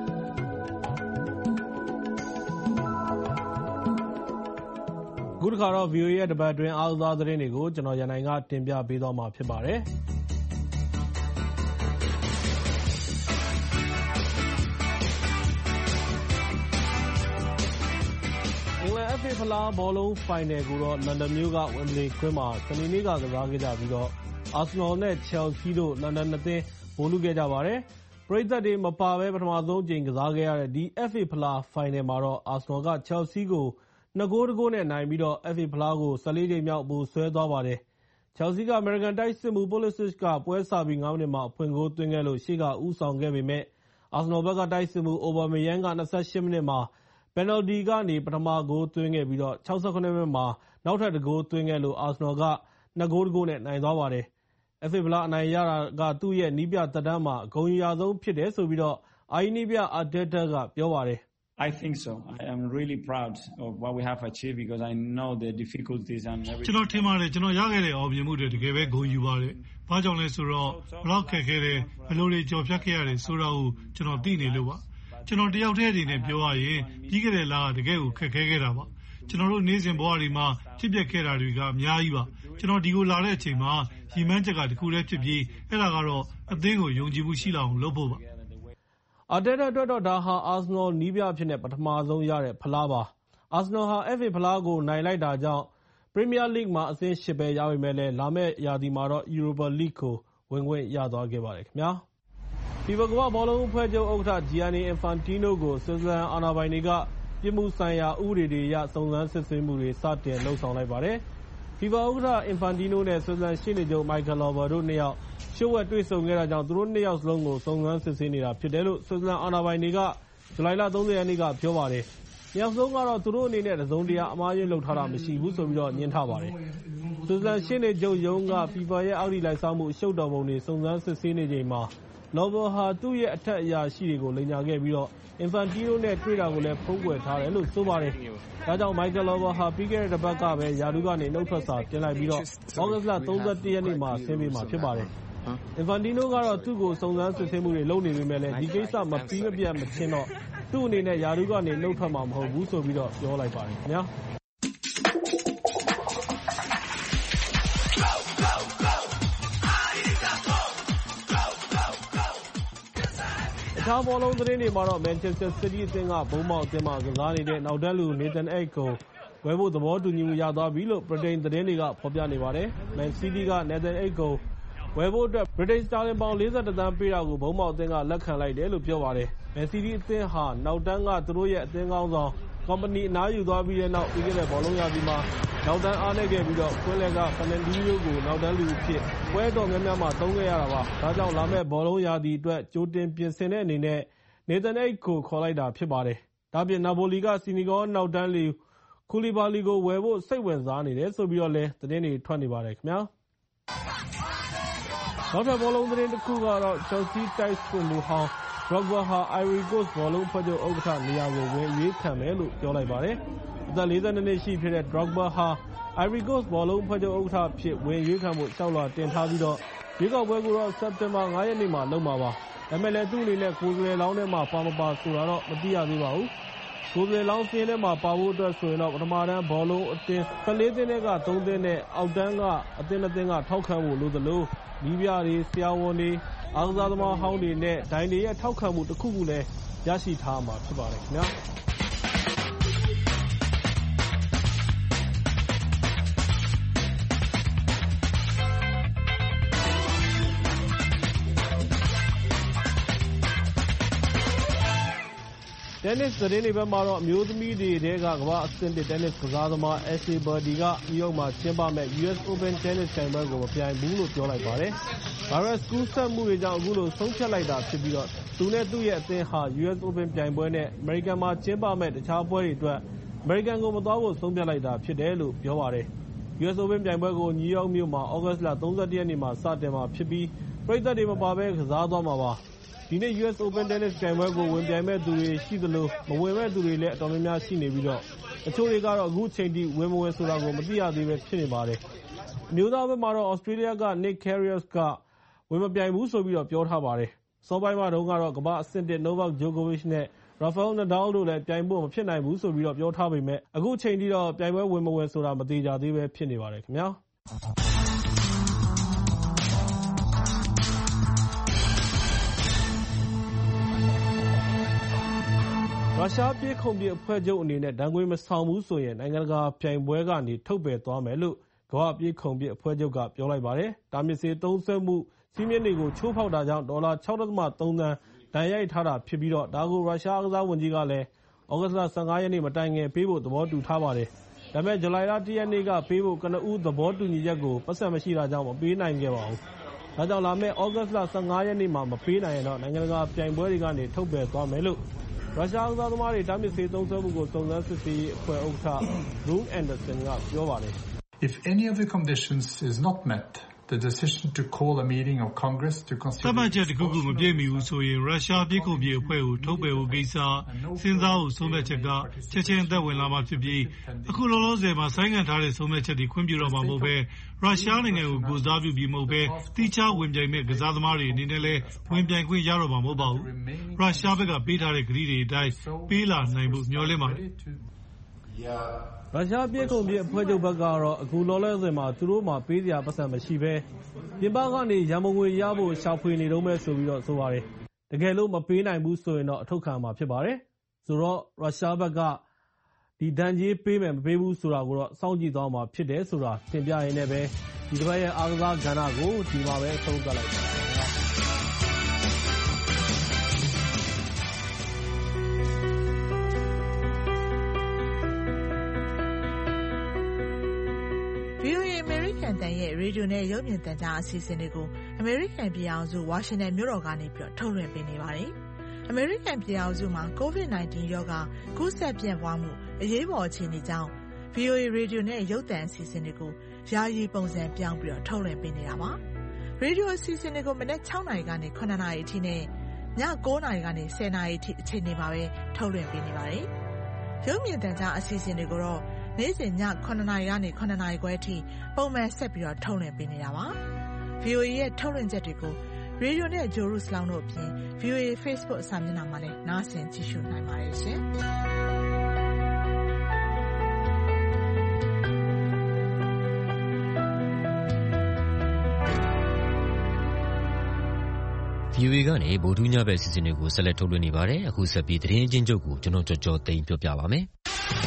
အခုတစ်ခါတော့ ဗီအိုအေ ရဲ့တပတ်အတွင်းအားကစားသတင်းတွေကိုကျွန်တော်ရန်နိုင်ကတင်ပြပေးသွားမှာဖြစ်ပါတယ်။အင်္ဂလန် F A ဖလားဘောလုံးဖိုင်နယ်ကိုတော့လန်ဒန်မြို့ကဝင်ဘလေကွင်းမှာစနေနေ့ကကစားခဲ့ကြပြီးတော့အာဆနယ်နဲ့ချယ်လ်ဆီတို့လန်ဒန်နှစ်သင်းဗိုလ်လုခဲ့ကြပါတယ်။ပရိသတ်တွေမပါဘဲပထမဆုံးအကြိမ်ကစားခဲ့ရတဲ့ဒီ F A ဖလားဖိုင်နယ်မှာတော့အာဆနယ်ကချယ်လ်ဆီကိုနှစ်ဂိုးတစ်ဂိုးနဲ့နိုင်ပြီးတော့ F A ဖလားကိုဆယ်လေးကြိမ်မြောက်ပိုဆွဲသွားပါတယ်။ချယ်လ်ဆီကအမေရိကန်တိုက်စစ်မှု Pulisic ကပွဲစပြီးငါးမိနစ်မှာအဖွင့်ဂိုးသွင်းခဲ့လို့ရှေ့ကဦးဆောင်ခဲ့ပေမဲ့အာဆနယ်ဘက်ကတိုက်စစ်မှု Aubameyang က၂၈မိနစ်မှာပယ်နယ်လ်တီကနေပထမဂိုးသွင်းခဲ့ပြီးတော့၆ခုနှစ်မိနစ်မှာနောက်ထပ်တစ်ဂိုးသွင်းခဲ့လို့အာဆနယ်ကနှစ်ဂိုးတစ်ဂိုးနဲ့နိုင်သွားပါတယ်။ F A ဖလားအနိုင်ရတာကသူ့ရဲ့နီးပြသက်တမ်းမှာအဂုဏ်ယူရဆုံးဖြစ်တယ်ဆိုပြီးတော့အာရီနီးပြ Arteta ကပြောပါတယ် I think so. I am really proud of what we have achieved because I know the difficulties and everything. ကျွန်တော်ထင်ပါတယ်ကျွန်တော်ရခဲ့တဲ့အောင်မြင်မှုတွေတကယ်ပဲဂုဏ်ယူပါတယ်။ဘာကြောင့်လဲဆိုတော့ဘလောက်ခက်ခဲတယ်ဘယ်လိုတွေကြော်ဖြတ်ခဲ့ရတယ်ဆိုတော့ကျွန်တော်သိနေလို့ပါ။ကျွန်တော်တယောက်တည်းအနေနဲ့ပြောရရင်ပြီးခဲ့တဲ့လကတကယ်ကိုခက်ခဲခဲ့တာပါ။ကျွန်တော်တို့နေ့စဉ်ဘဝတွေမှာဖြစ်ပျက်ခဲ့တာတွေကအများကြီးပါ။ကျွန်တော်ဒီကိုလာတဲ့အချိန်မှာရီမန်းချက်ကတခုတည်းဖြစ်ပြီးအဲ့ဒါကတော့အသင်းကိုယုံကြည်မှုရှိလောက်အောင်လုပ်ဖို့ပါ။အာတetaအတွက်တော့ဒါဟာအာဆနယ်နီးပြဖြစ်တဲ့ပထမဆုံးရတဲ့ဖလားပါအာဆနယ်ဟာ F A ဖလားကိုနိုင်လိုက်တာကြောင့်ပရီးမီးယားလိဂ်မှာအဆင့်၈ပဲရပေမဲ့လည်းလာမယ့်ရာသီမှာတော့ Europa League ကိုဝင်ခွင့်ရသွားခဲ့ပါတယ်ခင်ဗျာ FIFA ကမ္ဘာ့ဘောလုံးအဖွဲ့ချုပ်ဥက္ကဋ္ဌ Gianni Infantino ကိုဆွစ်ဇာလန်အာဏာပိုင်တွေကပြစ်မှုဆိုင်ရာဥပဒေတွေအရစုံစမ်းစစ်ဆေးမှုတွေစတင်လှုပ်ဆောင်လိုက်ပါတယ်FIFA ဥက္ကဋ္ဌ Infantino နဲ့ဆွစ်ဇာလန်ရှေ့နေချုပ် Michael Lauber တို့နှစ်ယောက်ရှုပ်ဝက်တွေ့ဆုံခဲ့တာကြောင့်သူတို့နှစ်ယောက်စလုံးကိုစုံစမ်းစစ်ဆေးနေတာဖြစ်တယ်လို့ဆွစ်ဇာလန်အာဏာပိုင်တွေကဇူလိုင်လ၃၀ရက်နေ့ကပြောပါတယ်။နှစ်ယောက်စလုံးကတော့သူတို့အနေနဲ့တစုံတရာအမှားယွင်းလုပ်ထားတာမရှိဘူးဆိုပြီးတော့ညှင်းထားပါတယ်။ဆွစ်ဇာလန်ရှေ့နေချုပ်ရုံးက FIFA ရဲ့အောက်ဒီလိုက်စားမှုအရှုပ်တော်ပုံတွေစုံစမ်းစစ်ဆေးနေချိန်မှာ Lauber ဟာသူ့ရဲ့အထက်အရာရှိတွေကိုလိမ်ညာခဲ့ပြီးတော့ Infantino နဲ့တွေ့တာကိုလည်းဖုံးကွယ်ထားတယ်လို့ဆိုပါတယ်။ဒါကြောင့် Michael Lauber ဟာပြီးခဲ့တဲ့တစ်ပတ်ကပဲယာဒူးကနေနှုတ်ထွက်စာတင်လိုက်ပြီးတော့ဩဂုတ်လ၃၁ရက်နေ့မှာဆင်းပေးမှာဖြစ်ပါတယ်။ Infantino ကတော့သူ့ကိုစုံစမ်းစစ်ဆေးမှုတွေလုပ်နေပေမဲ့လည်းဒီကိစ္စမပြီးမပြတ်မချင်းတော့သူ့အနေနဲ့ယာဒူးကနေနှုတ်ထွက်မှာမဟုတ်ဘူးဆိုပြီးတော့ပြောလိုက်ပါတယ်ခင်ဗျာ။အခြားဘောလုံးသတင်းတွေမှာတော့ Manchester City အသင်းကဘုံမောက်အသင်းမှာကစားနေတဲ့နောက်တန်းလူ Nathan Ake ကိုဝယ်ဖို့သဘောတူညီမှုရသွားပြီလို့ Britain သတင်းတွေကဖော်ပြနေပါတယ်။ Man City က Nathan Ake ကိုဝယ်ဖို့အတွက် Britain စတာလင်ပေါင်၄၁သန်းပေးတာကိုဘုံမောက်အသင်းကလက်ခံလိုက်တယ်လို့ပြောပါတယ်။ Man City အသင်းဟာနောက်တန်းကသူတို့ရဲ့အသင်းကောင်းဆောင် Company အနားယူသွားပြီးတဲ့နောက်ပြီးခဲ့တဲ့ဘောလုံးရာသီမှာနောက်တန်းအားနည်းခဲ့ပြီးတော့ကွင်းလက်က Fernandinho ကိုနောက်တန်းလူအဖြစ်ပွဲတော်များများမှာသုံးခဲ့ရတာပါ။ဒါကြောင့်လာမယ့်ဘောလုံးရာသီအတွက်ကြိုတင်ပြင်ဆင်တဲ့အနေနဲ့ Nathan Ake ကိုခေါ်လိုက်တာဖြစ်ပါတယ်။ဒါ့အပြင်နာပိုလီကစီနီဂေါနောက်တန်းလူကူလီဘာလီကိုဝယ်ဖို့စိတ်ဝင်စားနေတယ်ဆိုပြီးတော့လည်းသတင်းတွေထွက်နေပါတယ်ခင်ဗျာ။နောက်ထပ်ဘောလုံးသတင်းတစ်ခုကတော့ Chelsea တိုက်စစ်မှုဟောင်း Drogba ဟာ Ivory Coast ဘောလုံးဖွဲ့ချုပ်ဥက္ကဋ္ဌနေရာကိုဝင်ရွေးခံမယ်လို့ပြောလိုက်ပါတယ်။အသက်၄၂နှစ်ရှိဖြစ်တဲ့ Drogba ဟာ Ivory Coast ဘောလုံးဖွဲ့ချုပ်ဥက္ကဋ္ဌဖြစ်ဝင်ရွေးခံဖို့လျှောက်လွှာတင်ထားပြီးတော့ရွေးကောက်ပွဲကိုတော့စက်တင်ဘာ၅ရက်နေ့မှာလုပ်မှာပါ။ဒါပေမဲ့လည်းသူ့အနေနဲ့ကိုယ်စားလှယ်လောင်းထဲမှာပါမပါဆိုတာတော့မသိရသေးပါဘူး။ကိုယ်စားလှယ်လောင်းစာရင်းထဲမှာပါဖို့အတွက်ဆိုရင်တော့ပထမတန်းဘောလုံးအသင်း၁၄သင်းကသုံးသင်းနဲ့အောက်တန်းကအသင်းနှစ်သင်းကထောက်ခံဖို့လိုသလိုနီးပြတွေဆရာဝန်တွေအားကစားသမားဟောင်းတွေနဲ့ဒိုင်တွေရဲ့ထောက်ခံမှုတစ်ခုခုလည်းရရှိထားမှာဖြစ်ပါတယ်ခင်ဗျာ။ Tennis သတင်းတွေဘက်မှာတော့အမျိုးသမီးတွေထဲကကမ္ဘာအဆင့်တစ် tennis ကစားသမား Ashley Barty က New York မှာကျင်းပမယ့် U S Open Tennis ပြိုင်ပွဲကိုမပြိုင်ဘူးလို့ပြောလိုက်ပါတယ်။ ဗိုင်းရပ်စ်ကူးစက်မှုတွေကြောင့်အခုလိုဆုံးဖြတ်လိုက်တာဖြစ်ပြီးတော့သူနဲ့သူ့ရဲ့အသင်းဟာ U S Open ပြိုင်ပွဲနဲ့အမေရိကန်မှာကျင်းပမယ့်တခြားပွဲတွေအတွက်အမေရိကန်ကိုမသွားဖို့ဆုံးဖြတ်လိုက်တာဖြစ်တယ်လို့ပြောပါတယ်။ U S Open ပြိုင်ပွဲကို New York မြို့မှာသြဂုတ်လ ၃၁ ရက်နေ့မှာစတင်မှာဖြစ်ပြီးပရိသတ်တွေမပါဘဲကစားသွားမှာပါ။ ဒီနေ့ U S Open Tennis ပြိုင်ပွဲကိုဝင်ပြိုင်မယ့်သူတွေရှိသလိုမဝင်မယ့်သူတွေလည်းအတော်များများရှိနေပြီးတော့တချို့တွေကတော့အခုချိန်ထိဝင်မဝင်ဆိုတာကိုမသိရသေးပဲဖြစ်နေပါတယ်။အမျိုးသားဘက်မှာတော့ Australia က Nick Kyrgios ကဝင်မပြိုင်ဘူးဆိုပြီးတော့ပြောထားပါတယ်။စောပိုင်းမှာတုန်းကတော့ကမ္ဘာအဆင့်တစ် Novak Djokovic နဲ့ Rafael Nadal တို့လည်းပြိုင်ဖို့မဖြစ်နိုင်ဘူးဆိုပြီးတော့ပြောထားပေမဲ့အခုချိန်ထိတော့ပြိုင်ပွဲဝင်မဝင်ဆိုတာမသေချာသေးပဲဖြစ်နေပါတယ်ခင်ဗျာ။ ရုရှားပြေးခုန်ပစ်အဖွဲ့ချုပ်အနေနဲ့ဒဏ်ငွေမဆောင်ဘူးဆိုရင်နိုင်ငံတကာပြိုင်ပွဲကနေထုတ်ပယ်သွားမယ်လို့ကမ္ဘာ့ပြေးခုန်ပစ်အဖွဲ့ချုပ်ကပြောလိုက်ပါတယ်။တားမြစ်ဆေးသုံးစွဲမှုစည်းမျဉ်းတွေကိုချိုးဖောက်တာကြောင့်ဒေါ်လာ ၆.၃ သန်းဒဏ်ရိုက်ထားတာဖြစ်ပြီးတော့ဒါကိုရုရှားအားကစားဝန်ကြီးကလည်းသြဂုတ်လ ၁၅ ရက်နေ့မတိုင်ခင်ပေးဖို့သဘောတူထားပါတယ်။ဒါပေမဲ့ဇူလိုင်လ ၁ ရက်နေ့ကပေးဖို့ကနဦးသဘောတူညီချက်ကိုပိုက်ဆံမရှိတာကြောင့်မပေးနိုင်ခဲ့ပါဘူး။ဒါကြောင့်လာမယ့်သြဂုတ်လ ၁၅ ရက်နေ့မှာမပေးနိုင်ရင်တော့နိုင်ငံတကာပြိုင်ပွဲတွေကနေထုတ်ပယ်သွားမယ်လို့ရုရှားအားကစားသမားတွေတားမြစ်ဆေးသုံးစွဲမှုကိုစုံစမ်းစစ်ဆေးရေးအဖွဲ့ဥက္ကဋ္ဌ Rune Anderson ကပြောပါတယ်။ If any of the conditions is not met, the decision to call a meeting of Congress to consider သတ်မှတ်ချက်တစ်ခုခုမပြည့်မီဘူးဆိုရင်ရုရှားပြည်ခုံပြည်အဖွဲ့ကိုထုတ်ပယ်ဖို့ကိစ္စစဉ်းစားဖို့ဆုံးဖြတ်ချက်ကချက်ချင်းအသက်ဝင်လာမှာဖြစ်ပြီးအခုလောလောဆယ်မှာဆိုင်းငံ့ထားတဲ့ဆုံးဖြတ်ချက်တွေခွင့်ပြုတော့မှာမဟုတ်ပဲရုရှားနိုင်ငံကိုကိုစားပြုပြီးမဟုတ်ပဲတိကျဝင်ပြိုင်မဲ့ကစားသမားတွေအနေနဲ့လည်းဝင်ပြိုင်ခွင့်ရတော့မှာမဟုတ်ပါဘူး။ရုရှားဘက်ကပေးထားတဲ့ကတိတွေအတိုင်းပေးလာနိုင်ဖို့မျှော်လင့်ပါတယ်။ရုရှားပြည်ခုံပြည်အဖွဲ့ချုပ်ဘက်ကတော့အခုလောလောဆယ်မှာသူတို့မှာပေးစရာပတ်စံမရှိပဲပြင်ပကနေရန်ပုံငွေရဖို့ရှာဖွေနေတော့မယ်ဆိုပြီးတော့ဆိုပါတယ်။တကယ်လို့မပေးနိုင်ဘူးဆိုရင်တော့အထုတ်ခံမှာဖြစ်ပါတယ်။ဆိုတော့ရုရှားဘက်ကဒီဒဏ်ကြေးပေးမယ်မပေးဘူးဆိုတာကိုတော့စောင့်ကြည့်သွားမှာဖြစ်တယ်ဆိုတာတင်ပြရင်းနဲ့ပဲဒီတစ်ပတ်ရဲ့အားကစားကဏ္ဍကိုဒီမှာပဲအဆုံးသတ်လိုက်ပါမယ်။ဗွီအိုအေ အမေရိကန်တန်ရဲ့ရေဒီယိုနဲ့ရုပ်မြင်သံကြားအစီအစဉ်တွေကိုအမေရိကန်ပြည်အောင်စုဝါရှင်တန်မြို့တော်ကနေပြီးထုတ်လွှင့်ပေးနေပါတယ်။အမေရိကန်ပြည်အောင်စုမှာ ကိုဗစ် ၁၉ ရောဂါကူးစက်ပြန့်ပွားမှုအရေးပေါ်အခြေအနေကြောင့် ဗွီအိုအေ ရေဒီယိုနဲ့ရုပ်သံအစီအစဉ်တွေကိုယာယီပုံစံပြောင်းပြီးထုတ်လွှင့်ပေးနေတာပါ။ရေဒီယိုအစီအစဉ်တွေကိုမနက် ၆ နာရီကနေ ၇ နာရီအထိနဲ့ည ၉ နာရီကနေ ၁၀ နာရီအထိအချိန်တွေမှာပဲထုတ်လွှင့်ပေးနေပါတယ်။ရုပ်မြင်သံကြားအစီအစဉ်တွေကိုတော့နေ့စဉ်ည ၇ နာရီကနေ ၇ နာရီခွဲအထိပုံမှန်ဆက်ပြီးတော့ထုတ်လွှင့်ပေးနေတာပါ။ ဗွီအိုအေရဲ့ထုတ်လွှင့်ချက်တွေကိုရေဒီယိုနဲ့ဂျိုရုစလောင်းတို့အပြင် ဗွီအိုအေ Facebook စာမျက်နှာမှာလည်းနားဆင်ကြည့်ရှုနိုင်ပါတယ်ရှင်။ဗွီအိုအေကနေဗုဒ္ဓဟူးညဘက်အစီအစဉ်တွေကိုဆက်လက်ထုတ်လွှင့်နေပါတယ်။အခုဆက်ပြီးသတင်းအကျဉ်းချုပ်ကိုကျွန်တော်ကြော်ကြော်သိမ်းပြောပြပါမယ်။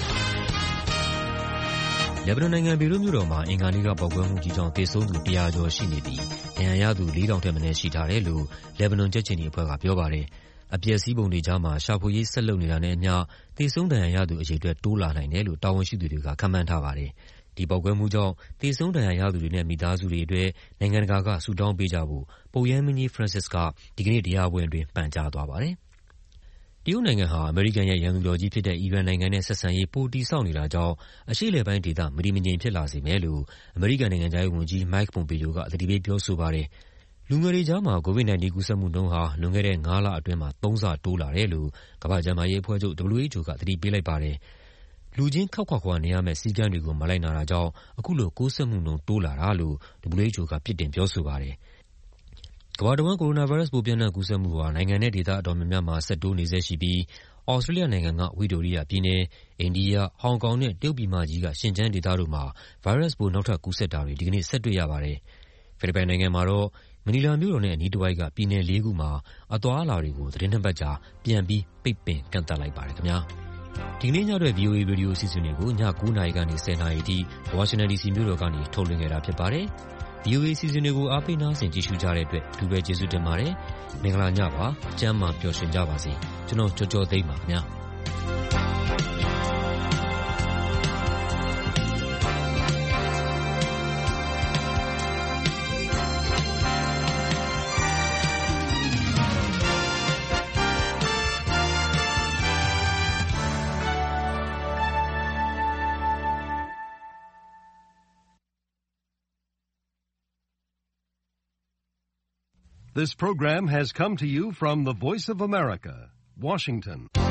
လက်ဘနွန်နိုင်ငံဘေရွတ်မြို့တော်မှာအင်္ဂါနေ့ကပေါက်ကွဲမှုကြီးကြောင့်သေဆုံးသူတရာကျော်ရှိနေပြီးဒဏ်ရာရသူလေးထောင်ထက်မနည်းရှိထားတယ်လို့လက်ဘနွန်ကြက်ခြေနီအဖွဲ့ကပြောပါတယ်။အပျက်စီးပုံတွေကြားမှာရှာဖွေရေးဆက်လုပ်နေတာနဲ့အမျှသေဆုံးဒဏ်ရာရသူအရေအတွက်တိုးလာနိုင်တယ်လို့တာဝန်ရှိသူတွေကခန့်မှန်းထားပါတယ်။ဒီပေါက်ကွဲမှုကြောင့်သေဆုံးဒဏ်ရာရသူတွေနဲ့မိသားစုတွေအတွက်နိုင်ငံတကာကဆုတောင်းပေးကြဖို့ပုပ်ရဟန်းမင်းကြီး Francis ကဒီကနေ့တရားပွဲအတွင်းပန်ကြားသွားပါတယ်။တရုတ်နိုင်ငံဟာအမေရိကန်ရဲ့ရန်သူတော်ကြီးဖြစ်တဲ့အီရန်နိုင်ငံနဲ့ဆက်ဆံရေးပိုတည်ဆောက်နေတာကြောင့်အရှေ့အလယ်ပိုင်းဒေသမတည်မငြိမ်ဖြစ်လာစေမယ်လို့အမေရိကန်နိုင်ငံခြားရေးဝန်ကြီး Mike Pompeo ကသတိပေးပြောဆိုပါတယ်။လူငယ်တွေကြားမှာကိုဗစ် ၁၉ ကူးစက်မှုနှုန်းဟာလွန်ခဲ့တဲ့ငါးလအတွင်းမှာသုံးဆတိုးလာတယ်လို့ကမ္ဘာ့ကျန်းမာရေးအဖွဲ့ချုပ် W H O ကသတိပေးလိုက်ပါတယ်။လူချင်းခပ်ခွာခွာနေရမယ့်စည်းကမ်းတွေကိုမလိုက်နာတာကြောင့်အခုလိုကူးစက်မှုနှုန်းတိုးလာတာလို့ W H O ကပြစ်တင်ပြောဆိုပါတယ်။ကမ္ဘာတဝန်းကိုရိုနာဗိုင်းရပ်စ်ပိုးပျံ့နှံ့ကူးစက်မှုဟာနိုင်ငံနဲ့ဒေသအတော်များများမှာဆက်တိုးနေဆဲရှိပြီးသြစတြေးလျနိုင်ငံကဝိတိုရိယပြည်နယ်၊အိန္ဒိယ၊ဟောင်ကောင်နဲ့တရုတ်ပြည်မကြီးကရှင်ကျန်းဒေသတို့မှာဗိုင်းရပ်စ်ပိုးနောက်ထပ်ကူးစက်တာတွေဒီကနေ့ဆက်တွေ့ရပါတယ်။ဖိလစ်ပိုင်နိုင်ငံမှာတော့မနီလာမြို့တော်နဲ့အနီးတစ်ဝိုက်ကပြည်နယ်လေးခုမှာအသွားအလာတွေကိုသီတင်းနှစ်ပတ်ကြာပြန်ပြီးပိတ်ပင်ကန့်သတ်လိုက်ပါတယ်ခင်ဗျာဒီနေ့ညအတွက် ဗီအိုအေ ရေဒီယိုအစီအစဉ်တွေကိုည၉နာရီကနေ၁၀နာရီအထိဝါရှင်တန်ဒီစီမြို့တော်ကနေထုတ်လွှင့်ခဲ့တာဖြစ်ပါတယ်။ ဗီအိုအေ အစီအစဉ်တွေကိုအားပေးနားဆင်ကြည့်ရှုကြတဲ့အတွက်အထူးပဲကျေးဇူးတင်ပါတယ်။မင်္ဂလာညပါ။ကျမ်းမာပျော်ရွှင်ကြပါစေ။ကျွန်တော်ကြော်ကြော်သိမ်းပါခင်ဗျာ။ This program has come to you from the Voice of America, Washington.